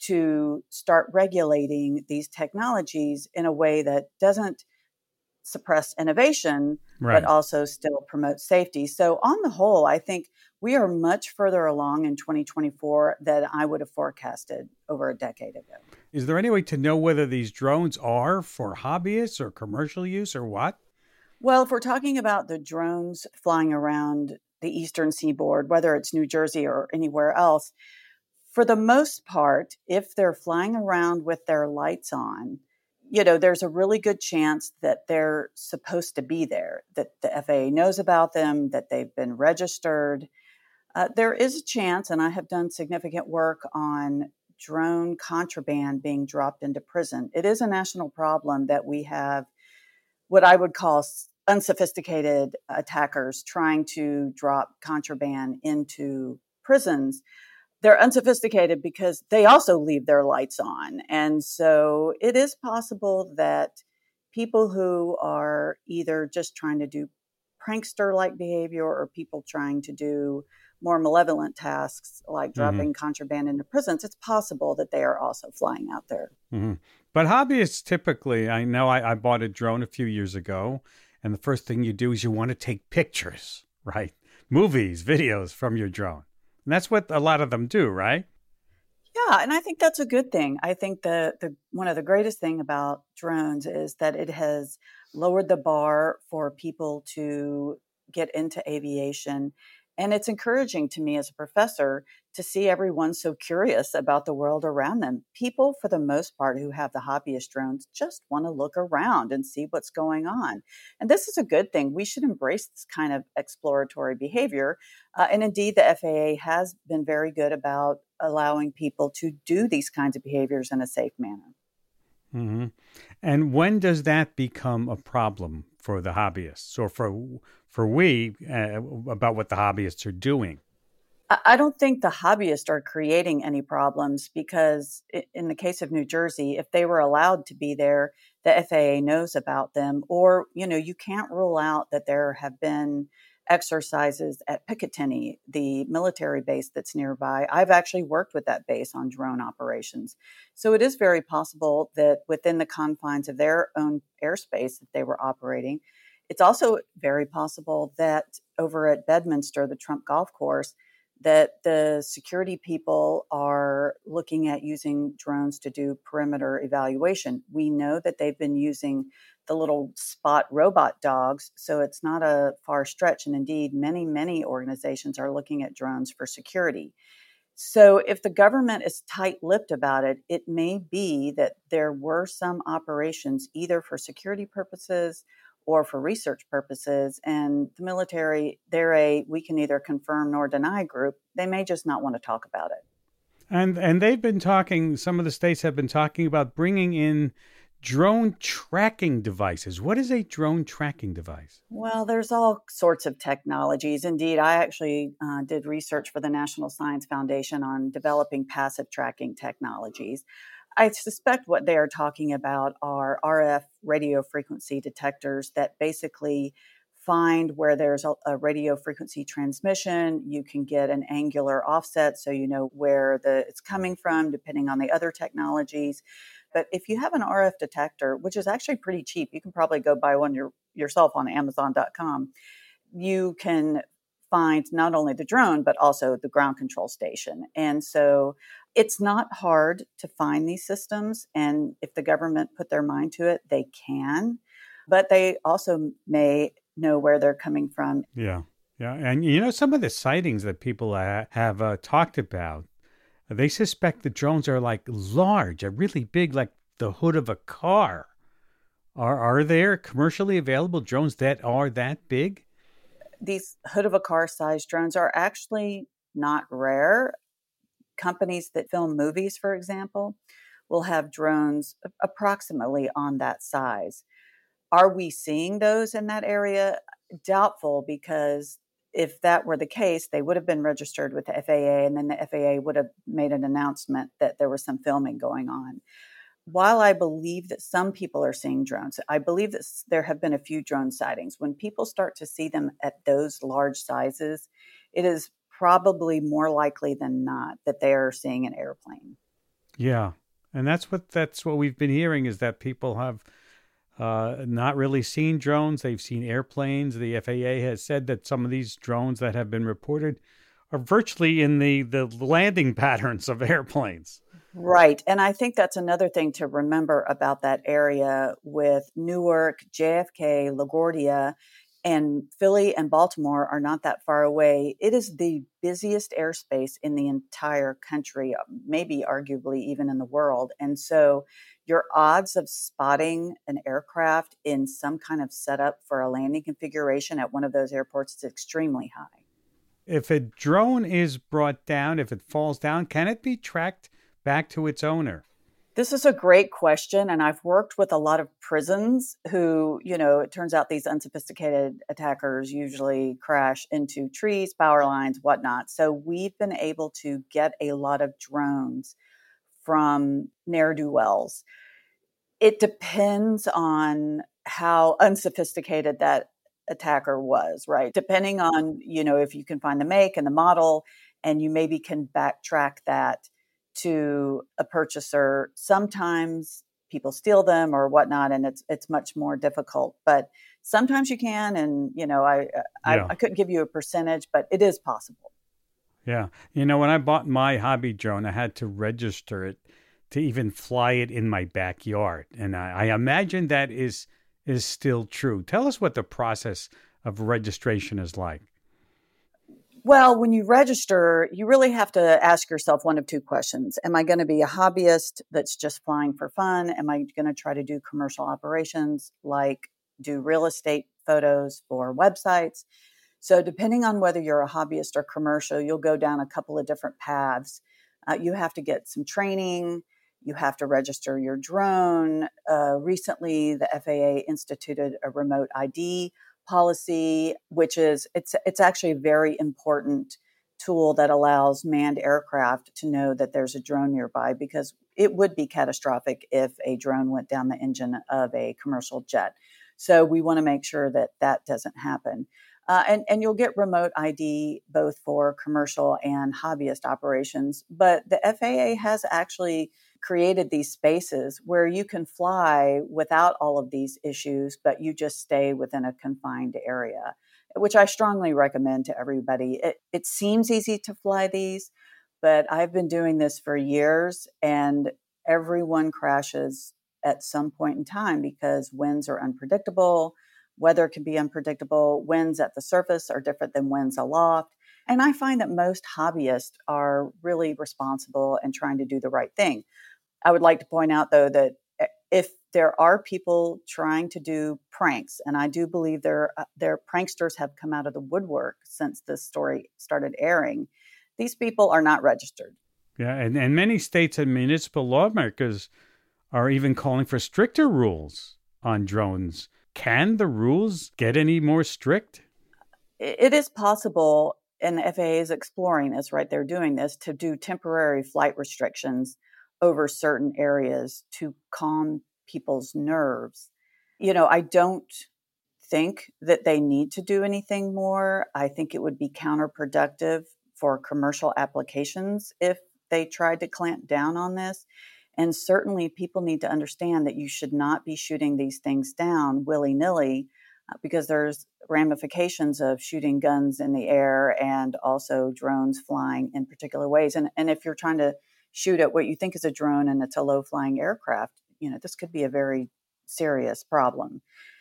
to start regulating these technologies in a way that doesn't suppress innovation, but also still promote safety. So on the whole, I think we are much further along in 2024 than I would have forecasted over a decade ago. Is there any way to know whether these drones are for hobbyists or commercial use or what? Well, if we're talking about the drones flying around the eastern seaboard, whether it's New Jersey or anywhere else, for the most part, if they're flying around with their lights on, there's a really good chance that they're supposed to be there, that the FAA knows about them, that they've been registered. There is a chance, and I have done significant work on drone contraband being dropped into prison. It is a national problem that we have what I would call unsophisticated attackers trying to drop contraband into prisons. They're unsophisticated because they also leave their lights on. And so it is possible that people who are either just trying to do prankster-like behavior or people trying to do more malevolent tasks like dropping contraband into prisons, it's possible that they are also flying out there. But hobbyists typically, I know I bought a drone a few years ago, and the first thing you do is you want to take pictures, right? Movies, videos from your drone. And that's what a lot of them do, right? Yeah, and I think that's a good thing. I think the one of the greatest thing about drones is that it has lowered the bar for people to get into aviation. And it's encouraging to me as a professor to see everyone so curious about the world around them. People, for the most part, who have the hobbyist drones just want to look around and see what's going on. And this is a good thing. We should embrace this kind of exploratory behavior. And indeed, the FAA has been very good about allowing people to do these kinds of behaviors in a safe manner. And when does that become a problem for the hobbyists or for we about what the hobbyists are doing? I don't think the hobbyists are creating any problems because in the case of New Jersey, if they were allowed to be there, the FAA knows about them. Or, you can't rule out that there have been exercises at Picatinny, the military base that's nearby. I've actually worked with that base on drone operations. So it is very possible that within the confines of their own airspace that they were operating, it's also very possible that over at Bedminster, the Trump Golf Course, that the security people are looking at using drones to do perimeter evaluation. We know that they've been using the little Spot robot dogs, so it's not a far stretch. And indeed, many, many organizations are looking at drones for security. So if the government is tight-lipped about it, it may be that there were some operations either for security purposes or for research purposes. And the military, they're we can neither confirm nor deny group. They may just not want to talk about it. And they've been talking, some of the states have been talking about bringing in drone tracking devices. What is a drone tracking device? Well, there's all sorts of technologies. Indeed, I actually did research for the National Science Foundation on developing passive tracking technologies. I suspect what they are talking about are RF radio frequency detectors that basically find where there's a radio frequency transmission. You can get an angular offset so you know where it's coming from, depending on the other technologies. But if you have an RF detector, which is actually pretty cheap, you can probably go buy one yourself on Amazon.com. You can find not only the drone, but also the ground control station. And so it's not hard to find these systems. And if the government put their mind to it, they can. But they also may know where they're coming from. Yeah. And, some of the sightings that people have talked about, they suspect the drones are like large, really big, like the hood of a car. Are there commercially available drones that are that big? These hood of a car sized drones are actually not rare. Companies that film movies, for example, will have drones approximately on that size. Are we seeing those in that area? Doubtful, because if that were the case, they would have been registered with the FAA, and then the FAA would have made an announcement that there was some filming going on. While I believe that some people are seeing drones, I believe that there have been a few drone sightings. When people start to see them at those large sizes, it is probably more likely than not that they are seeing an airplane. Yeah. And that's what we've been hearing, is that people have not really seen drones. They've seen airplanes. The FAA has said that some of these drones that have been reported are virtually in the landing patterns of airplanes. Right. And I think that's another thing to remember about that area with Newark, JFK, LaGuardia, and Philly and Baltimore are not that far away. It is the busiest airspace in the entire country, maybe arguably even in the world. And so your odds of spotting an aircraft in some kind of setup for a landing configuration at one of those airports is extremely high. If a drone is brought down, if it falls down, can it be tracked back to its owner? This is a great question. And I've worked with a lot of prisons who, it turns out these unsophisticated attackers usually crash into trees, power lines, whatnot. So we've been able to get a lot of drones from ne'er-do-wells. It depends on how unsophisticated that attacker was, right? Depending on, if you can find the make and the model, and you maybe can backtrack that to a purchaser. Sometimes people steal them or whatnot, and it's much more difficult. But sometimes you can, and I couldn't give you a percentage, but it is possible. Yeah, when I bought my hobby drone, I had to register it to even fly it in my backyard, and I imagine that is still true. Tell us what the process of registration is like. Well, when you register, you really have to ask yourself one of two questions. Am I going to be a hobbyist that's just flying for fun? Am I going to try to do commercial operations, like do real estate photos for websites? So depending on whether you're a hobbyist or commercial, you'll go down a couple of different paths. You have to get some training. You have to register your drone. Recently, the FAA instituted a remote ID policy, which is it's actually a very important tool that allows manned aircraft to know that there's a drone nearby, because it would be catastrophic if a drone went down the engine of a commercial jet. So we want to make sure that that doesn't happen. And you'll get remote ID both for commercial and hobbyist operations. But the FAA has actually created these spaces where you can fly without all of these issues, but you just stay within a confined area, which I strongly recommend to everybody. It seems easy to fly these, but I've been doing this for years, and everyone crashes at some point in time because winds are unpredictable. Weather can be unpredictable. Winds at the surface are different than winds aloft. And I find that most hobbyists are really responsible and trying to do the right thing. I would like to point out, though, that if there are people trying to do pranks, and I do believe their pranksters have come out of the woodwork since this story started airing, these people are not registered. Yeah, and many states and municipal lawmakers are even calling for stricter rules on drones. Can the rules get any more strict? It is possible, and the FAA is exploring this, right? They're doing this to do temporary flight restrictions over certain areas to calm people's nerves. I don't think that they need to do anything more. I think it would be counterproductive for commercial applications if they tried to clamp down on this. And certainly people need to understand that you should not be shooting these things down willy-nilly, because there's ramifications of shooting guns in the air and also drones flying in particular ways. And if you're trying to shoot at what you think is a drone and it's a low-flying aircraft, this could be a very serious problem.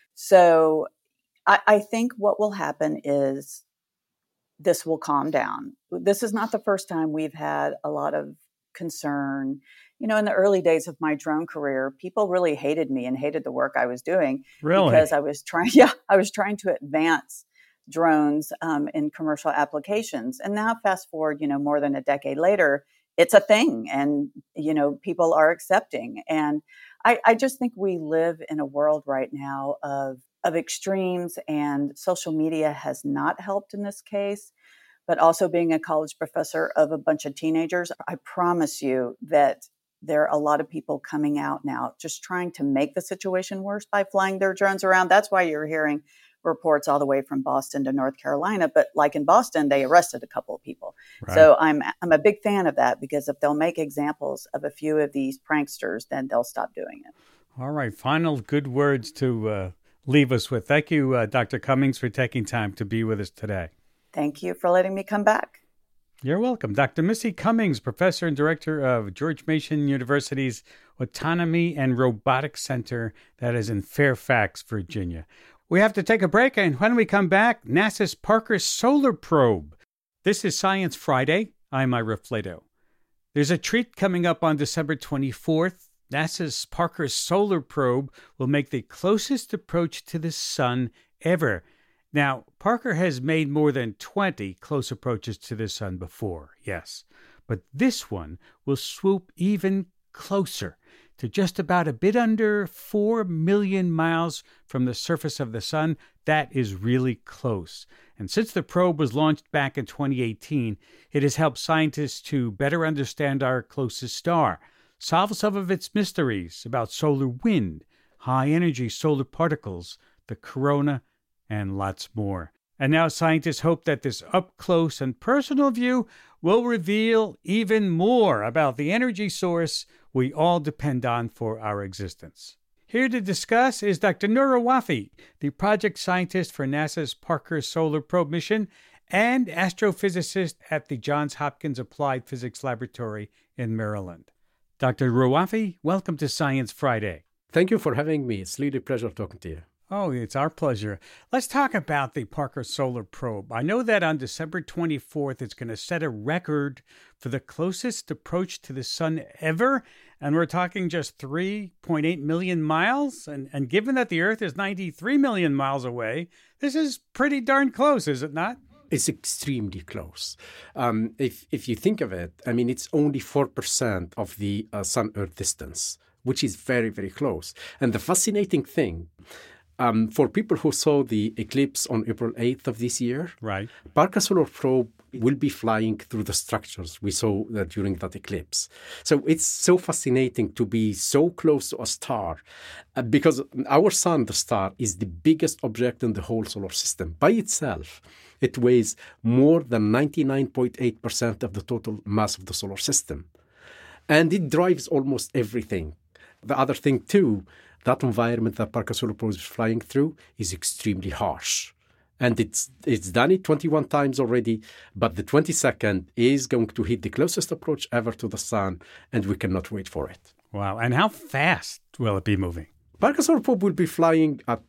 So I think what will happen is this will calm down. This is not the first time we've had a lot of concern. In the early days of my drone career, people really hated me and hated the work I was doing. Really? Because I was trying to advance drones in commercial applications. And now fast forward, more than a decade later, it's a thing, and, people are accepting. And I just think we live in a world right now of extremes, and social media has not helped in this case. But also being a college professor of a bunch of teenagers, I promise you that there are a lot of people coming out now just trying to make the situation worse by flying their drones around. That's why you're hearing reports all the way from Boston to North Carolina. But like in Boston, they arrested a couple of people. Right. So I'm a big fan of that, because if they'll make examples of a few of these pranksters, then they'll stop doing it. All right. Final good words to leave us with. Thank you, Dr. Cummings, for taking time to be with us today. Thank you for letting me come back. You're welcome. Dr. Missy Cummings, professor and director of George Mason University's Autonomy and Robotics Center that is in Fairfax, Virginia. We have to take a break, and when we come back, NASA's Parker Solar Probe. This is Science Friday. I'm Ira Flato. There's a treat coming up on December 24th. NASA's Parker Solar Probe will make the closest approach to the sun ever. Now, Parker has made more than 20 close approaches to the sun before, yes. But this one will swoop even closer to just about a bit under 4 million miles from the surface of the sun. That is really close. And since the probe was launched back in 2018, it has helped scientists to better understand our closest star, solve some of its mysteries about solar wind, high-energy solar particles, the corona, and lots more. And now scientists hope that this up-close and personal view will reveal even more about the energy source we all depend on for our existence. Here to discuss is Dr. Noura Wafie, the project scientist for NASA's Parker Solar Probe mission and astrophysicist at the Johns Hopkins Applied Physics Laboratory in Maryland. Dr. Wafie, welcome to Science Friday. Thank you for having me. It's really a pleasure talking to you. Oh, it's our pleasure. Let's talk about the Parker Solar Probe. I know that on December 24th, it's going to set a record for the closest approach to the sun ever. And we're talking just 3.8 million miles. And given that the Earth is 93 million miles away, this is pretty darn close, is it not? It's extremely close. If you think of it, I mean, it's only 4% of the Sun-Earth distance, which is very, very close. And the fascinating thing, for people who saw the eclipse on April 8th of this year, right, Parker Solar Probe will be flying through the structures we saw during that eclipse. So it's so fascinating to be so close to a star because our sun, the star, is the biggest object in the whole solar system. By itself, it weighs more than 99.8% of the total mass of the solar system. And it drives almost everything. The other thing, too, that environment that Parker Solar Probe is flying through is extremely harsh. And it's done it 21 times already, but the 22nd is going to hit the closest approach ever to the sun, and we cannot wait for it. Wow. And how fast will it be moving? Parker Solar Probe will be flying at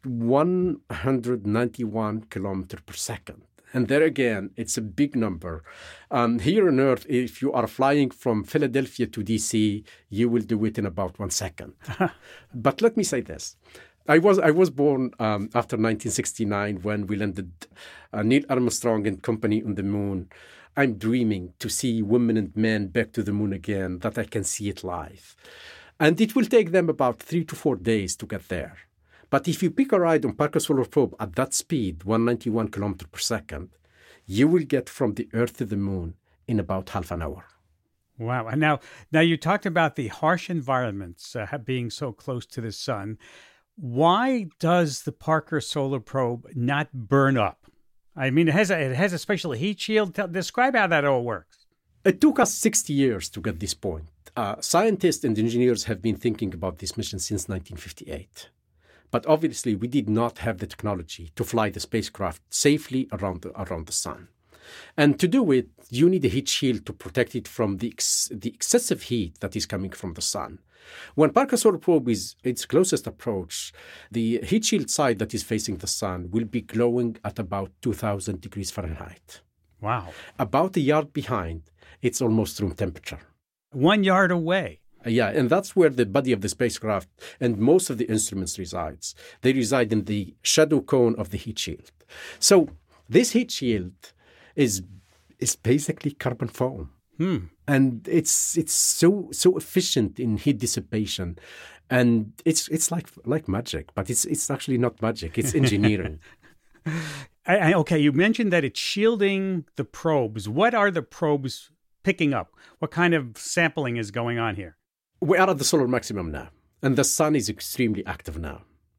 191 kilometers per second. And there again, it's a big number. Here on Earth, if you are flying from Philadelphia to D.C., you will do it in about 1 second. But let me say this. I was born after 1969 when we landed Neil Armstrong and company on the moon. I'm dreaming to see women and men back to the moon again, that I can see it live. And it will take them about 3 to 4 days to get there. But if you pick a ride on Parker Solar Probe at that speed, 191 kilometers per second, you will get from the Earth to the moon in about half an hour. Wow. And now you talked about the harsh environments being so close to the sun. Why does the Parker Solar Probe not burn up? I mean, it has a special heat shield. Describe how that all works. It took us 60 years to get this point. Scientists and engineers have been thinking about this mission since 1958. But obviously, we did not have the technology to fly the spacecraft safely around the sun. And to do it, you need a heat shield to protect it from the excessive heat that is coming from the sun. When Parker Solar Probe is its closest approach, the heat shield side that is facing the sun will be glowing at about 2,000 degrees Fahrenheit. Wow. About a yard behind, it's almost room temperature. 1 yard away. Yeah, and that's where the body of the spacecraft and most of the instruments resides. They reside in the shadow cone of the heat shield. So this heat shield is basically carbon foam. And it's so efficient in heat dissipation. And it's like magic, but it's actually not magic. It's engineering. Okay, you mentioned that it's shielding the probes. What are the probes picking up? What kind of sampling is going on here? We are at the solar maximum now, and the sun is extremely active now.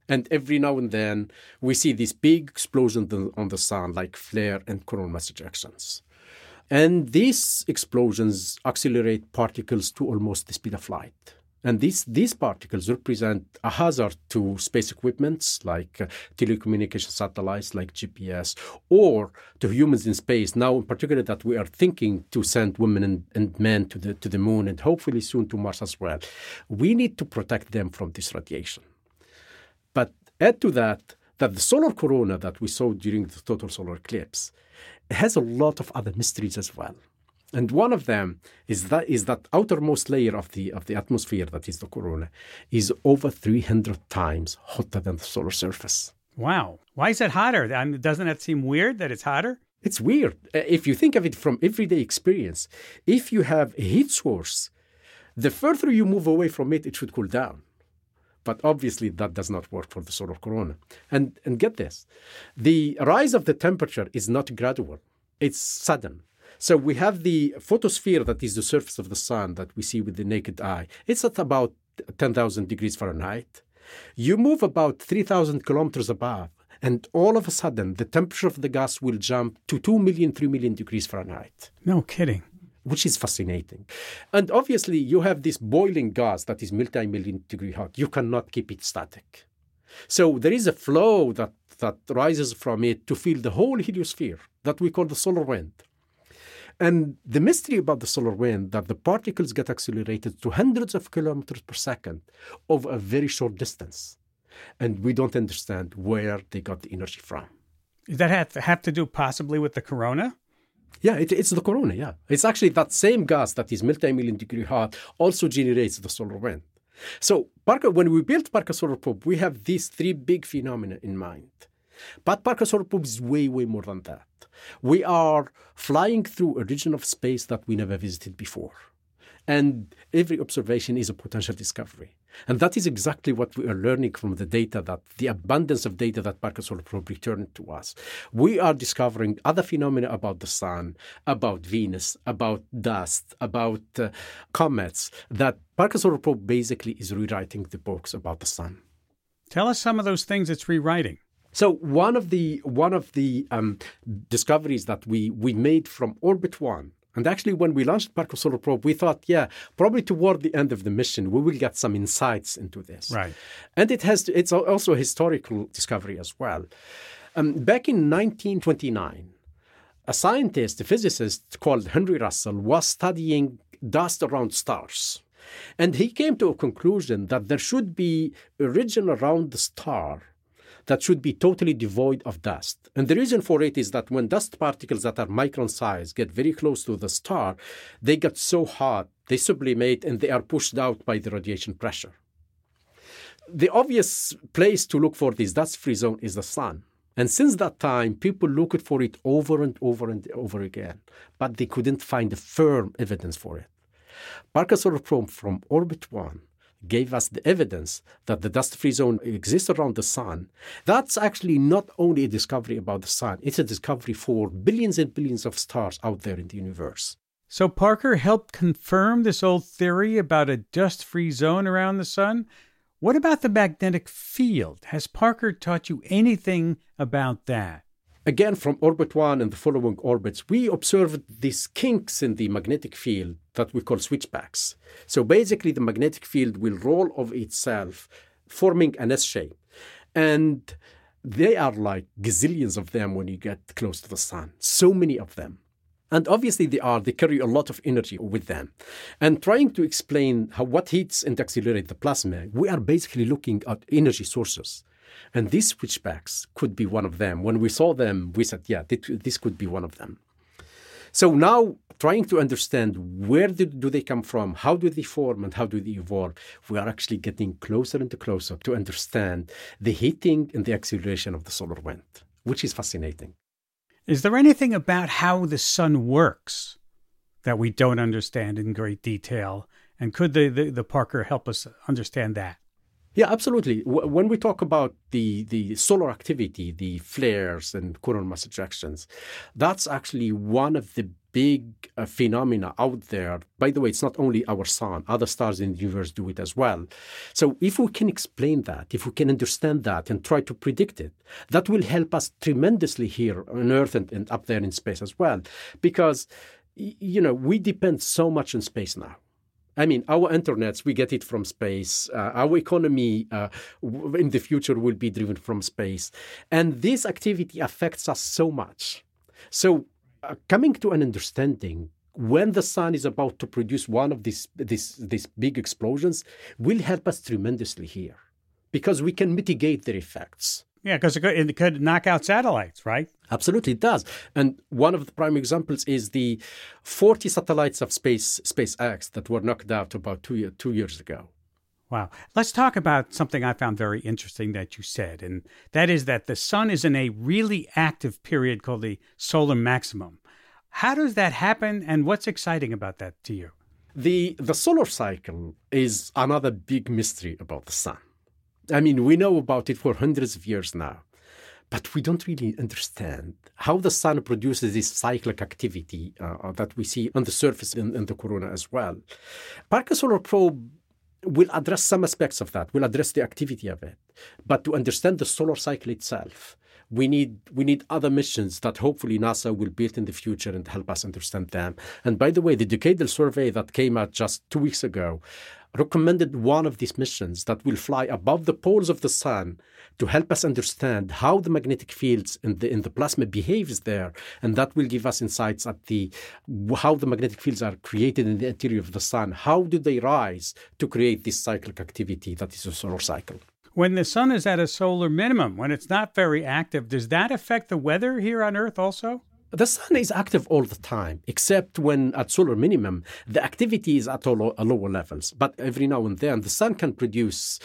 And every now and then, we see these big explosions on the sun, like flare and coronal mass ejections. And these explosions accelerate particles to almost the speed of light. And these particles represent a hazard to space equipments like telecommunication satellites like GPS, or to humans in space. Now, in particular, that we are thinking to send women and men to the moon and hopefully soon to Mars as well. We need to protect them from this radiation. But add to that the solar corona that we saw during the total solar eclipse has a lot of other mysteries as well. And one of them is that outermost layer of the atmosphere, that is the corona, is over 300 times hotter than the solar surface. Wow. Why is it hotter? Doesn't that seem weird that it's hotter? It's weird. If you think of it from everyday experience, if you have a heat source, the further you move away from it, it should cool down. But obviously, that does not work for the solar corona. And get this, the rise of the temperature is not gradual. It's sudden. So we have the photosphere, that is the surface of the sun that we see with the naked eye. It's at about 10,000 degrees Fahrenheit. You move about 3,000 kilometers above, and all of a sudden, the temperature of the gas will jump to 2 million, 3 million degrees Fahrenheit. No kidding. Which is fascinating. And obviously, you have this boiling gas that is multi-million degree hot. You cannot keep it static. So there is a flow that rises from it to fill the whole heliosphere that we call the solar wind. And the mystery about the solar wind, that the particles get accelerated to hundreds of kilometers per second over a very short distance. And we don't understand where they got the energy from. Does that have to do possibly with the corona? Yeah, it's the corona, yeah. It's actually that same gas that is multi-million degree hot also generates the solar wind. So when we built Parker Solar Probe, we have these three big phenomena in mind. But Parker Solar Probe is way, way more than that. We are flying through a region of space that we never visited before. And every observation is a potential discovery. And that is exactly what we are learning from the data, that the abundance of data that Parker Solar Probe returned to us. We are discovering other phenomena about the sun, about Venus, about dust, about comets, that Parker Solar Probe basically is rewriting the books about the sun. Tell us some of those things it's rewriting. So one of the discoveries that we made from Orbit 1, and actually when we launched Parker Solar Probe, we thought, probably toward the end of the mission, we will get some insights into this. Right. And it's also a historical discovery as well. Back in 1929, a scientist, a physicist called Henry Russell, was studying dust around stars. And he came to a conclusion that there should be a region around the star that should be totally devoid of dust. And the reason for it is that when dust particles that are micron size get very close to the star, they get so hot, they sublimate, and they are pushed out by the radiation pressure. The obvious place to look for this dust-free zone is the sun. And since that time, people looked for it over and over and over again, but they couldn't find a firm evidence for it. Parker Solar Probe from Orbit 1 gave us the evidence that the dust-free zone exists around the sun. That's actually not only a discovery about the sun, it's a discovery for billions and billions of stars out there in the universe. So Parker helped confirm this old theory about a dust-free zone around the sun. What about the magnetic field? Has Parker taught you anything about that? Again, from Orbit 1 and the following orbits, we observed these kinks in the magnetic field that we call switchbacks. So basically, the magnetic field will roll of itself, forming an S shape. And they are like gazillions of them when you get close to the sun. So many of them. And obviously they carry a lot of energy with them. And trying to explain what heats and accelerates the plasma, we are basically looking at energy sources. And these switchbacks could be one of them. When we saw them, we said, this could be one of them. So now, trying to understand where do they come from, how do they form, and how do they evolve, we are actually getting closer and closer to understand the heating and the acceleration of the solar wind, which is fascinating. Is there anything about how the sun works that we don't understand in great detail? And could the Parker help us understand that? Yeah, absolutely. When we talk about the solar activity, the flares and coronal mass ejections, that's actually one of the big phenomena out there. By the way, it's not only our sun, other stars in the universe do it as well. So if we can explain that, if we can understand that and try to predict it, that will help us tremendously here on Earth and up there in space as well. Because, we depend so much on space now. I mean, our internets, we get it from space. Our economy in the future will be driven from space. And this activity affects us so much. So coming to an understanding, when the sun is about to produce one of these big explosions, will help us tremendously here because we can mitigate their effects. Yeah, because it could knock out satellites, right? Absolutely, it does. And one of the prime examples is the 40 satellites of SpaceX that were knocked out about 2 years ago. Wow. Let's talk about something I found very interesting that you said, and that is that the sun is in a really active period called the solar maximum. How does that happen, and what's exciting about that to you? The solar cycle is another big mystery about the sun. I mean, we know about it for hundreds of years now, but we don't really understand how the sun produces this cyclic activity that we see on the surface in the corona as well. Parker Solar Probe will address some aspects of that, will address the activity of it. But to understand the solar cycle itself, we need other missions that hopefully NASA will build in the future and help us understand them. And by the way, the decadal survey that came out just 2 weeks ago recommended one of these missions that will fly above the poles of the sun to help us understand how the magnetic fields in the plasma behaves there, and that will give us insights at how the magnetic fields are created in the interior of the sun. How do they rise to create this cyclic activity that is a solar cycle? When the sun is at a solar minimum, when it's not very active, does that affect the weather here on Earth also? The sun is active all the time, except when at solar minimum, the activity is at lower levels. But every now and then, the sun can produce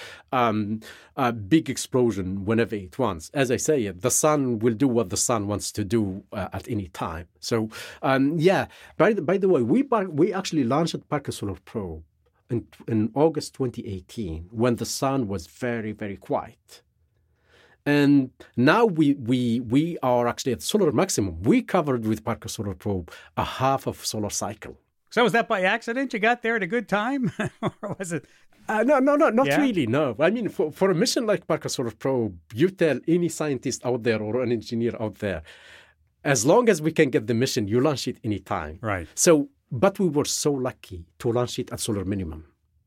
a big explosion whenever it wants. As I say, the sun will do what the sun wants to do at any time. So, by the way, we actually launched Parker Solar Probe in August 2018, when the sun was very, very quiet. And now we are actually at solar maximum. We covered with Parker Solar Probe a half of solar cycle. So was that by accident? You got there at a good time? Or was it? No, not really, no. I mean, for a mission like Parker Solar Probe, you tell any scientist out there or an engineer out there, as long as we can get the mission, you launch it anytime. Right. So, but we were so lucky to launch it at solar minimum.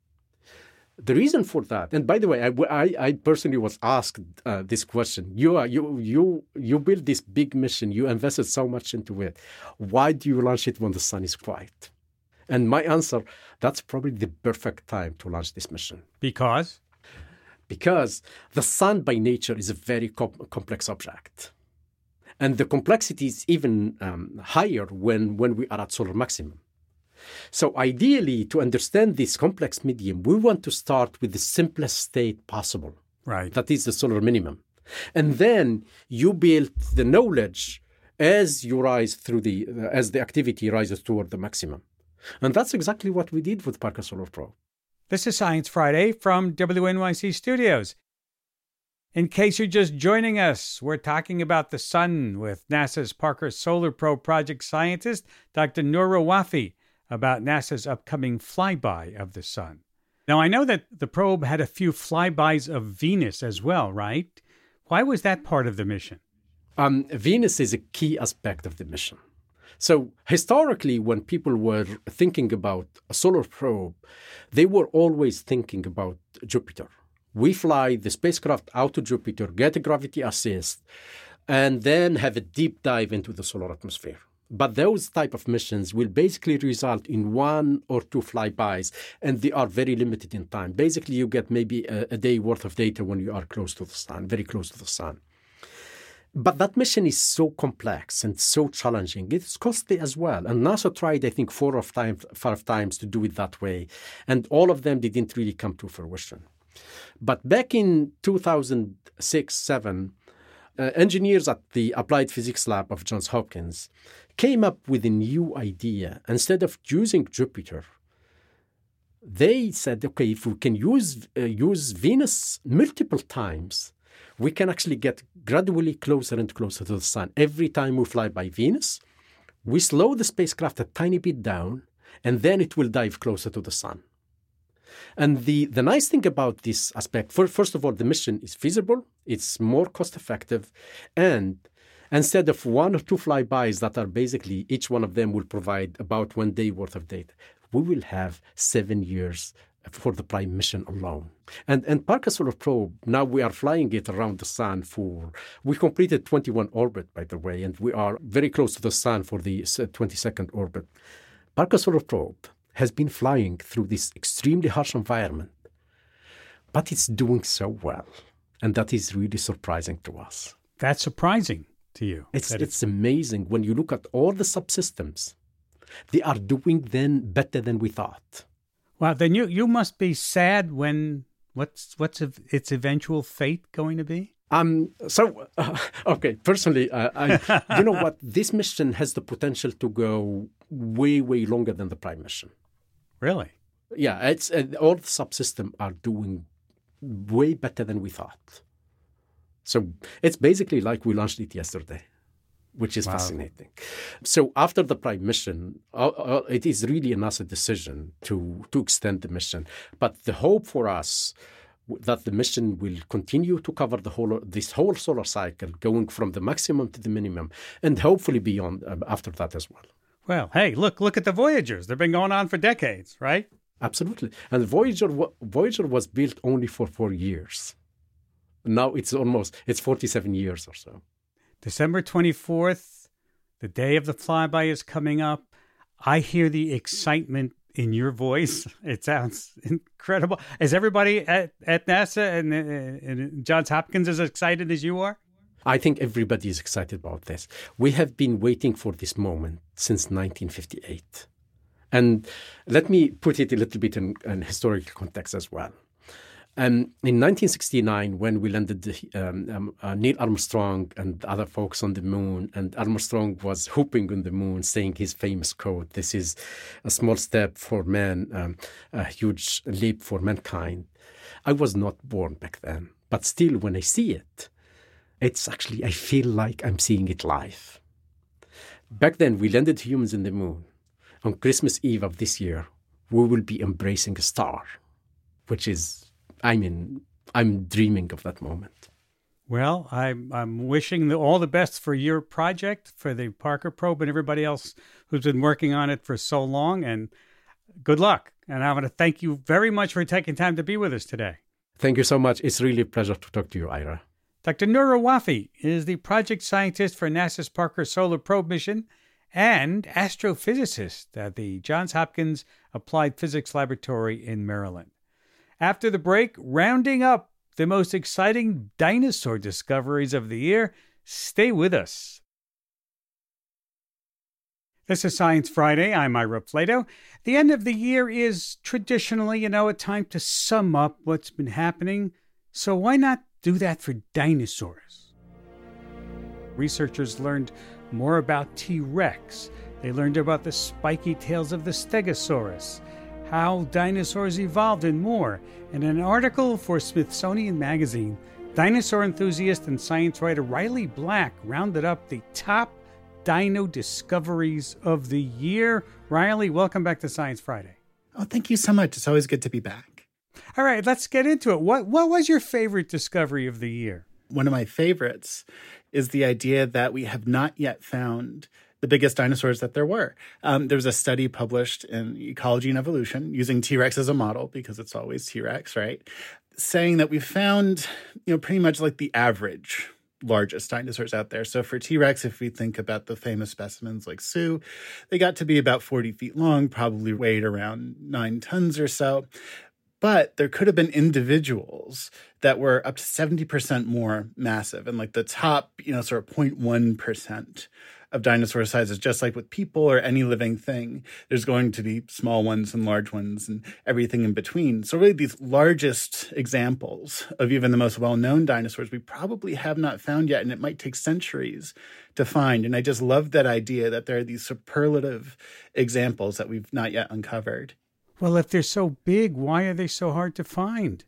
The reason for that, and by the way, I personally was asked this question. You built this big mission. You invested so much into it. Why do you launch it when the sun is quiet? And my answer, that's probably the perfect time to launch this mission. Because? Because the sun by nature is a very complex object. And the complexity is even higher when we are at solar maximum. So ideally, to understand this complex medium, we want to start with the simplest state possible. Right. That is the solar minimum. And then you build the knowledge as you rise through as the activity rises toward the maximum. And that's exactly what we did with Parker Solar Probe. This is Science Friday from WNYC Studios. In case you're just joining us, we're talking about the sun with NASA's Parker Solar Probe project scientist, Dr. Noura Wafie, about NASA's upcoming flyby of the sun. Now, I know that the probe had a few flybys of Venus as well, right? Why was that part of the mission? Venus is a key aspect of the mission. So historically, when people were thinking about a solar probe, they were always thinking about Jupiter. We fly the spacecraft out to Jupiter, get a gravity assist, and then have a deep dive into the solar atmosphere. But those type of missions will basically result in 1 or 2 flybys, and they are very limited in time. Basically, you get maybe a day worth of data when you are close to the sun, very close to the sun. But that mission is so complex and so challenging. It's costly as well. And NASA tried, I think, 4 or 5 times to do it that way. And all of them didn't really come to fruition. But back in 2006-07, engineers at the Applied Physics Lab of Johns Hopkins came up with a new idea. Instead of using Jupiter, they said, okay, if we can use Venus multiple times, we can actually get gradually closer and closer to the sun. Every time we fly by Venus, We slow the spacecraft a tiny bit down, and then it will dive closer to the sun. And the nice thing about this aspect, first of all, the mission is feasible, it's more cost-effective, and instead of 1 or 2 flybys that are basically, each one of them will provide about 1 day worth of data, we will have 7 years for the Prime mission alone. And Parker Solar Probe, now we are flying it around the sun we completed 21 orbit, by the way, and we are very close to the sun for the 22nd orbit. Parker Solar Probe has been flying through this extremely harsh environment, but it's doing so well. And that is really surprising to us. That's surprising to you? It's amazing. When you look at all the subsystems, they are doing then better than we thought. Wow, then you must be sad when what's its eventual fate going to be? Okay, personally, you know what? This mission has the potential to go way, way longer than the Prime mission. Really? Yeah, it's all the subsystems are doing way better than we thought. So it's basically like we launched it yesterday, which is fascinating. So after the Prime mission, it is really a NASA decision to extend the mission. But the hope for us that the mission will continue to cover this whole solar cycle, going from the maximum to the minimum, and hopefully beyond after that as well. Well, hey, look at the Voyagers. They've been going on for decades, right? Absolutely. And Voyager was built only for 4 years. Now it's 47 years or so. December 24th, the day of the flyby is coming up. I hear the excitement in your voice. It sounds incredible. Is everybody at NASA and Johns Hopkins as excited as you are? I think everybody is excited about this. We have been waiting for this moment since 1958. And let me put it a little bit in historical context as well. In 1969, when we landed Neil Armstrong and other folks on the moon, and Armstrong was whooping on the moon, saying his famous quote, "This is a small step for man, a huge leap for mankind." I was not born back then, but still, when I see it, I feel like I'm seeing it live. Back then, we landed humans in the moon. On Christmas Eve of this year, we will be embracing a star, which is, I'm dreaming of that moment. Well, I'm wishing all the best for your project, for the Parker Probe, and everybody else who's been working on it for so long. And good luck. And I want to thank you very much for taking time to be with us today. Thank you so much. It's really a pleasure to talk to you, Ira. Dr. Noura Wafie is the project scientist for NASA's Parker Solar Probe mission and astrophysicist at the Johns Hopkins Applied Physics Laboratory in Maryland. After the break, rounding up the most exciting dinosaur discoveries of the year. Stay with us. This is Science Friday. I'm Ira Flatow. The end of the year is traditionally, a time to sum up what's been happening. So why not do that for dinosaurs? Researchers learned more about T-Rex. They learned about the spiky tails of the Stegosaurus, how dinosaurs evolved, and more. In an article for Smithsonian Magazine, dinosaur enthusiast and science writer Riley Black rounded up the top dino discoveries of the year. Riley, welcome back to Science Friday. Oh, thank you so much. It's always good to be back. All right, let's get into it. What was your favorite discovery of the year? One of my favorites is the idea that we have not yet found the biggest dinosaurs that there were. There was a study published in Ecology and Evolution using T-Rex as a model, because it's always T-Rex, right? Saying that we found, pretty much like the average largest dinosaurs out there. So for T-Rex, if we think about the famous specimens like Sue, they got to be about 40 feet long, probably weighed around 9 tons or so. But there could have been individuals that were up to 70% more massive, and like the top, sort of 0.1% of dinosaur sizes. Just like with people or any living thing, there's going to be small ones and large ones and everything in between. So really these largest examples of even the most well-known dinosaurs we probably have not found yet, and it might take centuries to find. And I just love that idea that there are these superlative examples that we've not yet uncovered. Well, if they're so big, why are they so hard to find?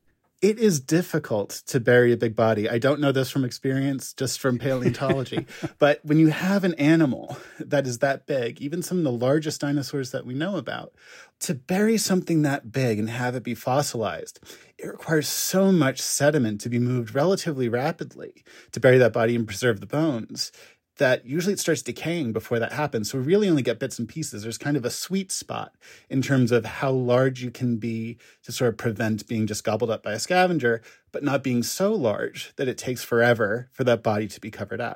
It is difficult to bury a big body. I don't know this from experience, just from paleontology. But when you have an animal that is that big, even some of the largest dinosaurs that we know about, to bury something that big and have it be fossilized, it requires so much sediment to be moved relatively rapidly to bury that body and preserve the bones, that usually it starts decaying before that happens. So we really only get bits and pieces. There's kind of a sweet spot in terms of how large you can be to sort of prevent being just gobbled up by a scavenger, but not being so large that it takes forever for that body to be covered up.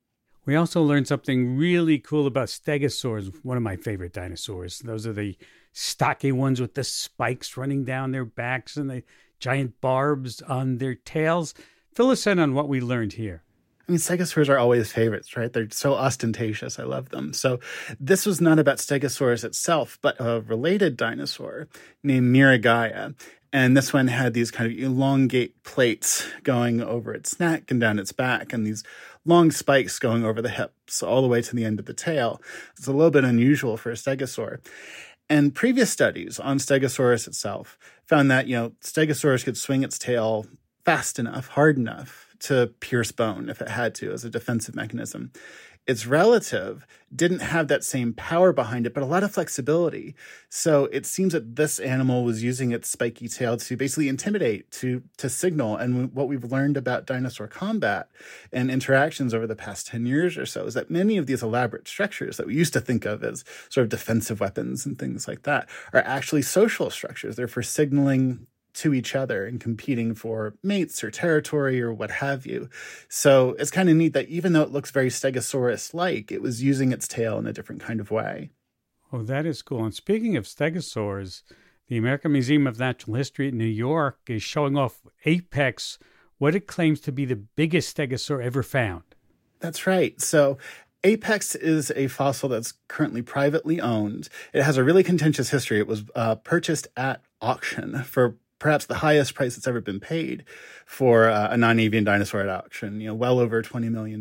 We also learned something really cool about stegosaurs, one of my favorite dinosaurs. Those are the stocky ones with the spikes running down their backs and the giant barbs on their tails. Fill us in on what we learned here. I mean, stegosaurs are always favorites, right? They're so ostentatious. I love them. So this was not about Stegosaurus itself, but a related dinosaur named Miragaia. And this one had these kind of elongate plates going over its neck and down its back, and these long spikes going over the hips all the way to the end of the tail. It's a little bit unusual for a stegosaur. And previous studies on Stegosaurus itself found that, Stegosaurus could swing its tail fast enough, hard enough to pierce bone if it had to as a defensive mechanism. Its relative didn't have that same power behind it, but a lot of flexibility. So it seems that this animal was using its spiky tail to basically intimidate, to signal. And what we've learned about dinosaur combat and interactions over the past 10 years or so is that many of these elaborate structures that we used to think of as sort of defensive weapons and things like that are actually social structures. They're for signaling to each other and competing for mates or territory or what have you. So it's kind of neat that even though it looks very Stegosaurus-like, it was using its tail in a different kind of way. Oh, that is cool. And speaking of stegosaurs, the American Museum of Natural History in New York is showing off Apex, what it claims to be the biggest stegosaur ever found. That's right. So Apex is a fossil that's currently privately owned. It has a really contentious history. It was purchased at auction for perhaps the highest price that's ever been paid for a non-avian dinosaur at auction, well over $20 million.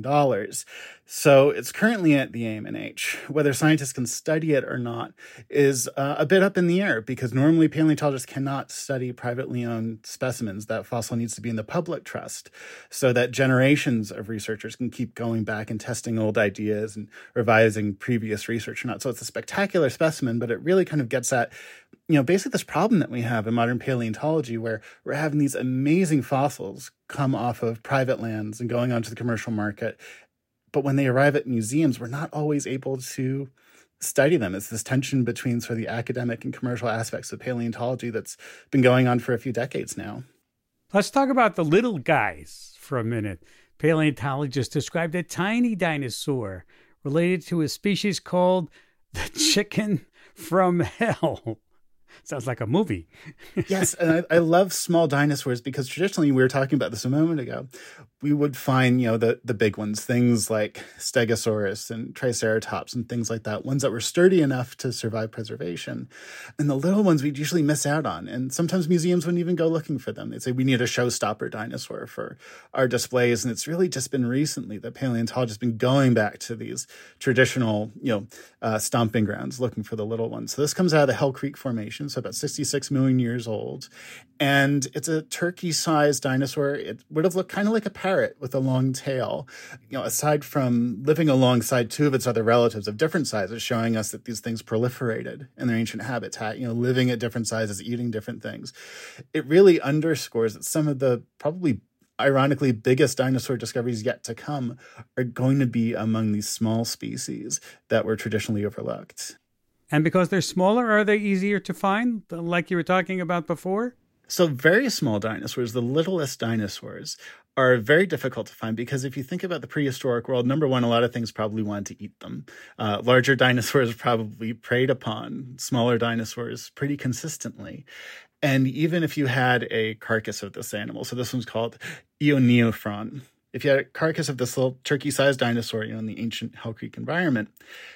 So it's currently at the AMNH. Whether scientists can study it or not is a bit up in the air, because normally paleontologists cannot study privately owned specimens. That fossil needs to be in the public trust so that generations of researchers can keep going back and testing old ideas and revising previous research or not. So it's a spectacular specimen, but it really kind of gets at basically this problem that we have in modern paleontology, where we're having these amazing fossils come off of private lands and going onto the commercial market. But when they arrive at museums, we're not always able to study them. It's this tension between sort of the academic and commercial aspects of paleontology that's been going on for a few decades now. Let's talk about the little guys for a minute. Paleontologists described a tiny dinosaur related to a species called the chicken from hell. Sounds like a movie. Yes, and I love small dinosaurs because traditionally, we were talking about this a moment ago, we would find, the big ones, things like Stegosaurus and Triceratops and things like that, ones that were sturdy enough to survive preservation. And the little ones we'd usually miss out on. And sometimes museums wouldn't even go looking for them. They'd say, we need a showstopper dinosaur for our displays. And it's really just been recently that paleontologists have been going back to these traditional, stomping grounds looking for the little ones. So this comes out of the Hell Creek Formation, so about 66 million years old. And it's a turkey-sized dinosaur. It would have looked kind of like a parrot with a long tail. Aside from living alongside two of its other relatives of different sizes, showing us that these things proliferated in their ancient habitat, living at different sizes, eating different things. It really underscores that some of the probably ironically biggest dinosaur discoveries yet to come are going to be among these small species that were traditionally overlooked. And because they're smaller, are they easier to find, like you were talking about before? So very small dinosaurs, the littlest dinosaurs, are very difficult to find because if you think about the prehistoric world, number one, a lot of things probably wanted to eat them. Larger dinosaurs probably preyed upon smaller dinosaurs pretty consistently. And even if you had a carcass of this animal, so this one's called Eoneophron. If you had a carcass of this little turkey-sized dinosaur, in the ancient Hell Creek environment,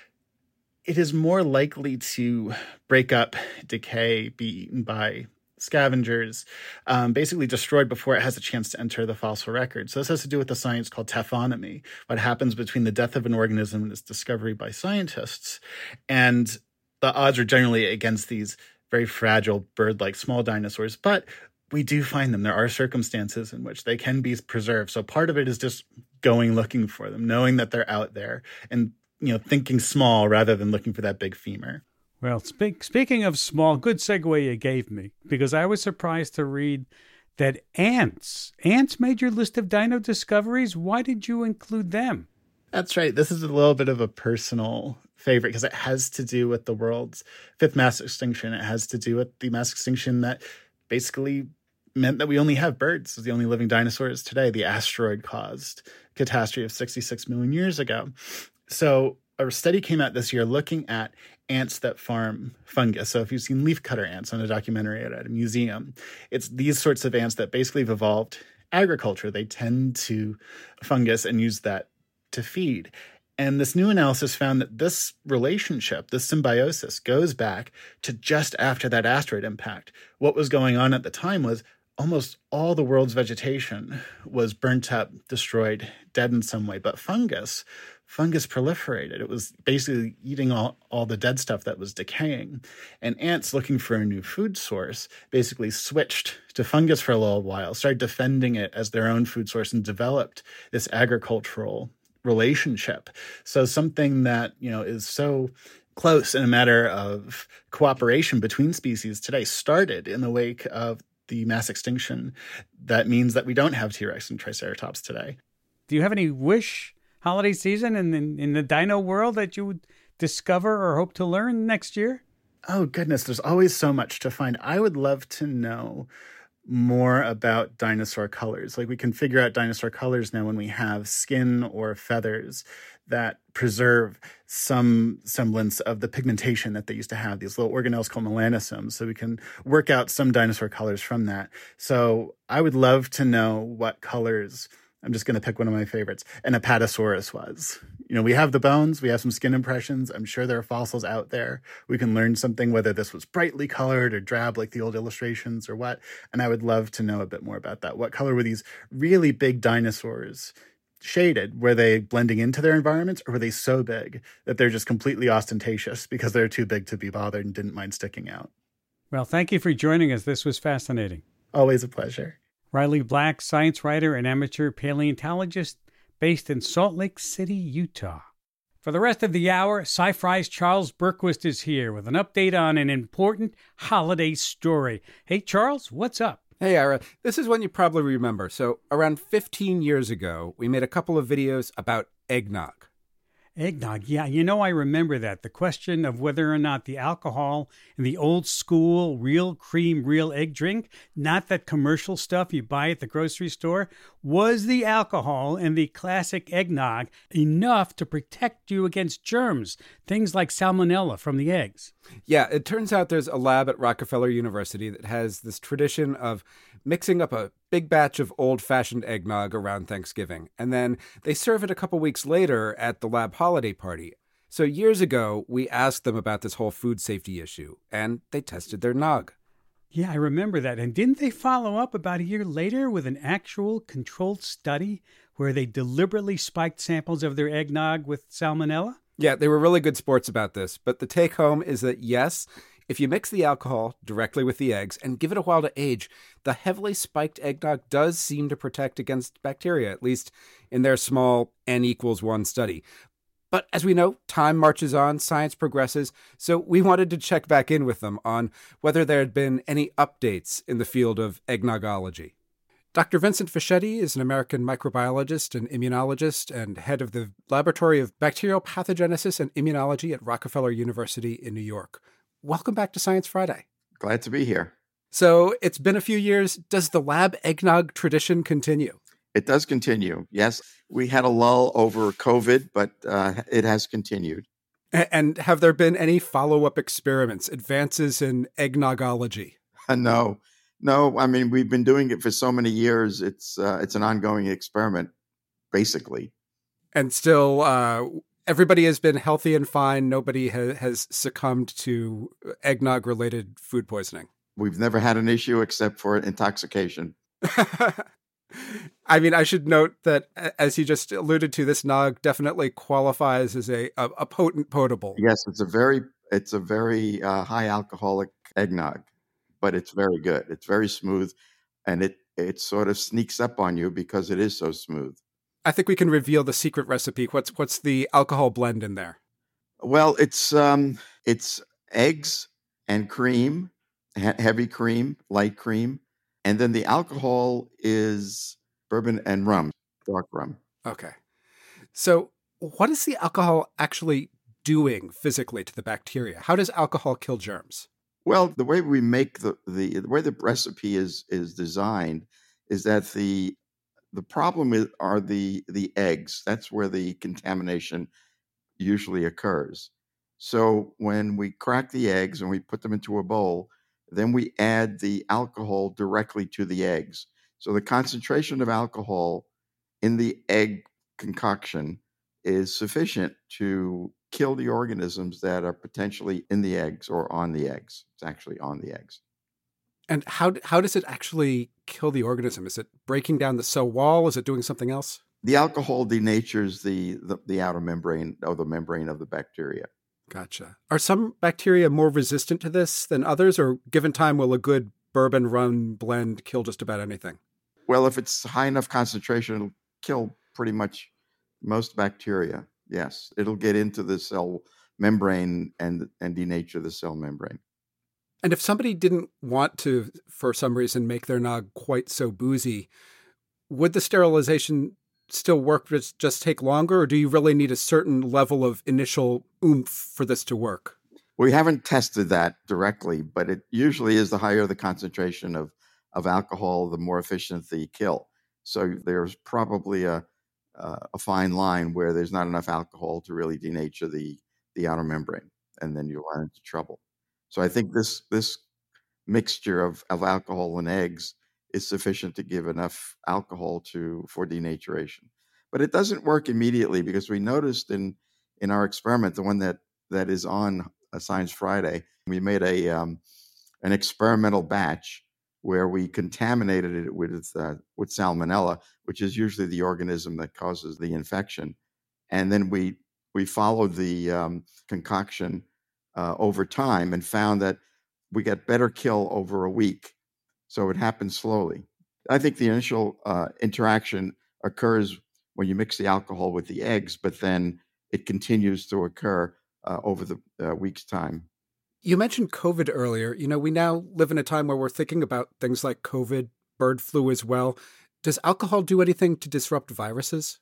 it is more likely to break up, decay, be eaten by scavengers, basically destroyed before it has a chance to enter the fossil record. So this has to do with the science called taphonomy, what happens between the death of an organism and its discovery by scientists. And the odds are generally against these very fragile bird-like small dinosaurs. But we do find them. There are circumstances in which they can be preserved. So part of it is just going looking for them, knowing that they're out there, and thinking small rather than looking for that big femur. Well, speaking of small, good segue you gave me, because I was surprised to read that ants made your list of dino discoveries. Why did you include them? That's right. This is a little bit of a personal favorite because it has to do with the world's fifth mass extinction. It has to do with the mass extinction that basically meant that we only have birds as the only living dinosaurs today. The asteroid-caused catastrophe of 66 million years ago. So a study came out this year looking at ants that farm fungus. So if you've seen leafcutter ants on a documentary at a museum, it's these sorts of ants that basically have evolved agriculture. They tend to fungus and use that to feed. And this new analysis found that this relationship, this symbiosis, goes back to just after that asteroid impact. What was going on at the time was almost all the world's vegetation was burnt up, destroyed, dead in some way. But fungus proliferated. It was basically eating all the dead stuff that was decaying. And ants, looking for a new food source, basically switched to fungus for a little while, started defending it as their own food source, and developed this agricultural relationship. So something that, is so close in a matter of cooperation between species today started in the wake of the mass extinction. That means that we don't have T-Rex and Triceratops today. Do you have any wish holiday season in the dino world that you would discover or hope to learn next year? Oh, goodness. There's always so much to find. I would love to know more about dinosaur colors. Like, we can figure out dinosaur colors now when we have skin or feathers that preserve some semblance of the pigmentation that they used to have, these little organelles called melanosomes. So we can work out some dinosaur colors from that. So I would love to know what colors, I'm just going to pick one of my favorites, an Apatosaurus was. We have the bones, we have some skin impressions. I'm sure there are fossils out there. We can learn something, whether this was brightly colored or drab like the old illustrations or what. And I would love to know a bit more about that. What color were these really big dinosaurs shaded? Were they blending into their environments, or were they so big that they're just completely ostentatious because they're too big to be bothered and didn't mind sticking out? Well, thank you for joining us. This was fascinating. Always a pleasure. Riley Black, science writer and amateur paleontologist based in Salt Lake City, Utah. For the rest of the hour, Sci-Fi's Charles Bergquist is here with an update on an important holiday story. Hey, Charles, what's up? Hey, Ira. This is one you probably remember. So around 15 years ago, we made a couple of videos about eggnog. Eggnog, yeah, I remember that. The question of whether or not the alcohol in the old school real cream, real egg drink, not that commercial stuff you buy at the grocery store, was the alcohol in the classic eggnog enough to protect you against germs, things like salmonella from the eggs? Yeah, it turns out there's a lab at Rockefeller University that has this tradition of mixing up a big batch of old-fashioned eggnog around Thanksgiving, and then they serve it a couple weeks later at the lab holiday party. So years ago, we asked them about this whole food safety issue, and they tested their nog. Yeah, I remember that. And didn't they follow up about a year later with an actual controlled study where they deliberately spiked samples of their eggnog with salmonella? Yeah, they were really good sports about this, but the take home is that yes, if you mix the alcohol directly with the eggs and give it a while to age, the heavily spiked eggnog does seem to protect against bacteria, at least in their small N=1 study. But as we know, time marches on, science progresses, so we wanted to check back in with them on whether there had been any updates in the field of eggnology. Dr. Vincent Fischetti is an American microbiologist and immunologist and head of the Laboratory of Bacterial Pathogenesis and Immunology at Rockefeller University in New York. Welcome back to Science Friday. Glad to be here. So it's been a few years. Does the lab eggnog tradition continue? It does continue. Yes, we had a lull over COVID, but it has continued. And have there been any follow-up experiments, advances in eggnology? No. I mean, we've been doing it for so many years. It's an ongoing experiment, basically. And still, everybody has been healthy and fine. Nobody has succumbed to eggnog-related food poisoning. We've never had an issue except for intoxication. I mean, I should note that, as you just alluded to, this nog definitely qualifies as a potent potable. Yes, it's a very high alcoholic eggnog, but it's very good. It's very smooth. and it sort of sneaks up on you because it is so smooth. I think we can reveal the secret recipe. What's the alcohol blend in there? Well, it's eggs and cream, heavy cream, light cream, and then the alcohol is bourbon and rum, dark rum. Okay. So what is the alcohol actually doing physically to the bacteria? How does alcohol kill germs? Well, the way we make the way the recipe is designed is that the problem are the eggs. That's where the contamination usually occurs. So when we crack the eggs and we put them into a bowl, then we add the alcohol directly to the eggs. So the concentration of alcohol in the egg concoction is sufficient to kill the organisms that are potentially in the eggs or on the eggs. It's actually on the eggs. And how does it actually kill the organism? Is it breaking down the cell wall? Is it doing something else? The alcohol denatures the outer membrane or the membrane of the bacteria. Gotcha. Are some bacteria more resistant to this than others, or given time, will a good bourbon rum blend kill just about anything? Well, if it's high enough concentration, it'll kill pretty much most bacteria. Yes, it'll get into the cell membrane and denature the cell membrane. And if somebody didn't want to, for some reason, make their nog quite so boozy, would the sterilization still work, just take longer, or do you really need a certain level of initial oomph for this to work? We haven't tested that directly, but it usually is the higher the concentration of alcohol, the more efficient the kill. So there's probably a fine line where there's not enough alcohol to really denature the outer membrane, and then you run into trouble. So I think this mixture of alcohol and eggs is sufficient to give enough alcohol for denaturation. But it doesn't work immediately, because we noticed in our experiment, the one that is on Science Friday, we made an experimental batch where we contaminated it with salmonella, which is usually the organism that causes the infection. And then we followed the concoction over time and found that we got better kill over a week. So it happens slowly. I think the initial interaction occurs when you mix the alcohol with the eggs, but then it continues to occur over the week's time. You mentioned COVID earlier. We now live in a time where we're thinking about things like COVID, bird flu as well. Does alcohol do anything to disrupt viruses?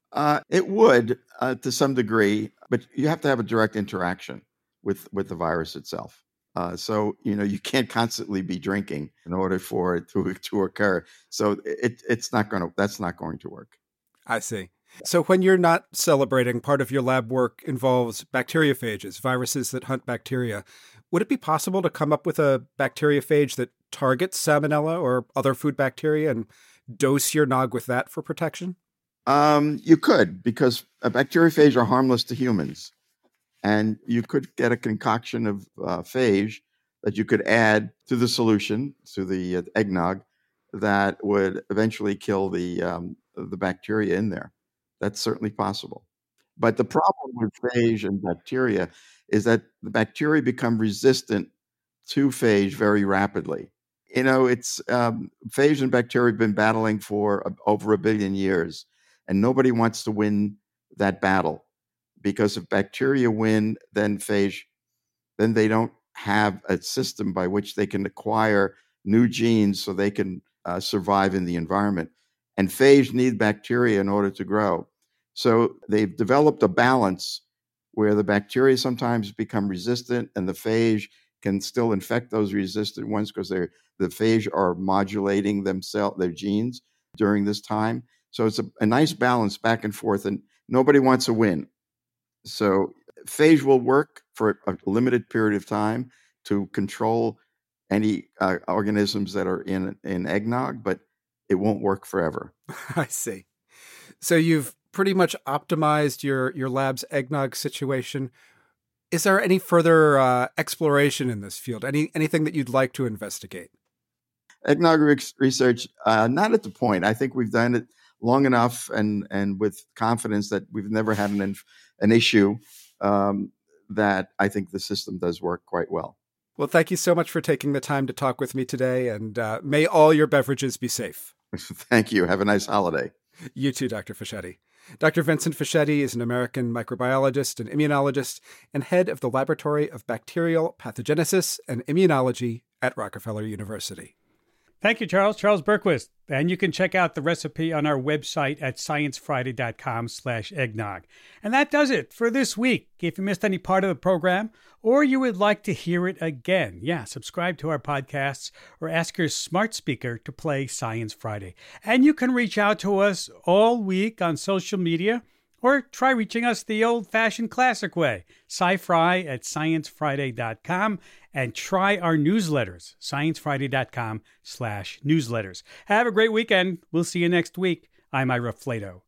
It would to some degree, but you have to have a direct interaction with the virus itself. So you can't constantly be drinking in order for it to occur. So that's not going to work. I see. So when you're not celebrating, part of your lab work involves bacteriophages, viruses that hunt bacteria. Would it be possible to come up with a bacteriophage that targets salmonella or other food bacteria and dose your nog with that for protection? You could, because bacteriophage are harmless to humans. And you could get a concoction of phage that you could add to the solution, to the eggnog, that would eventually kill the bacteria in there. That's certainly possible. But the problem with phage and bacteria is that the bacteria become resistant to phage very rapidly. It's phage and bacteria have been battling for over 1 billion years, and nobody wants to win that battle. Because if bacteria win, then they don't have a system by which they can acquire new genes so they can survive in the environment. And phage need bacteria in order to grow. So they've developed a balance where the bacteria sometimes become resistant, and the phage can still infect those resistant ones because the phage are modulating their genes during this time. So it's a nice balance back and forth, and nobody wants to win. So phage will work for a limited period of time to control any organisms that are in eggnog, but it won't work forever. I see. So you've pretty much optimized your lab's eggnog situation. Is there any further exploration in this field? Anything that you'd like to investigate? Eggnog research, not at the point. I think we've done it long enough and with confidence that we've never had an issue that I think the system does work quite well. Well, thank you so much for taking the time to talk with me today, and may all your beverages be safe. Thank you. Have a nice holiday. You too, Dr. Fischetti. Dr. Vincent Fischetti is an American microbiologist and immunologist and head of the Laboratory of Bacterial Pathogenesis and Immunology at Rockefeller University. Thank you, Charles Berquist. And you can check out the recipe on our website at sciencefriday.com/eggnog. And that does it for this week. If you missed any part of the program or you would like to hear it again, subscribe to our podcasts or ask your smart speaker to play Science Friday. And you can reach out to us all week on social media or try reaching us the old-fashioned classic way, scifri@sciencefriday.com, and try our newsletters, sciencefriday.com/newsletters. Have a great weekend. We'll see you next week. I'm Ira Flato.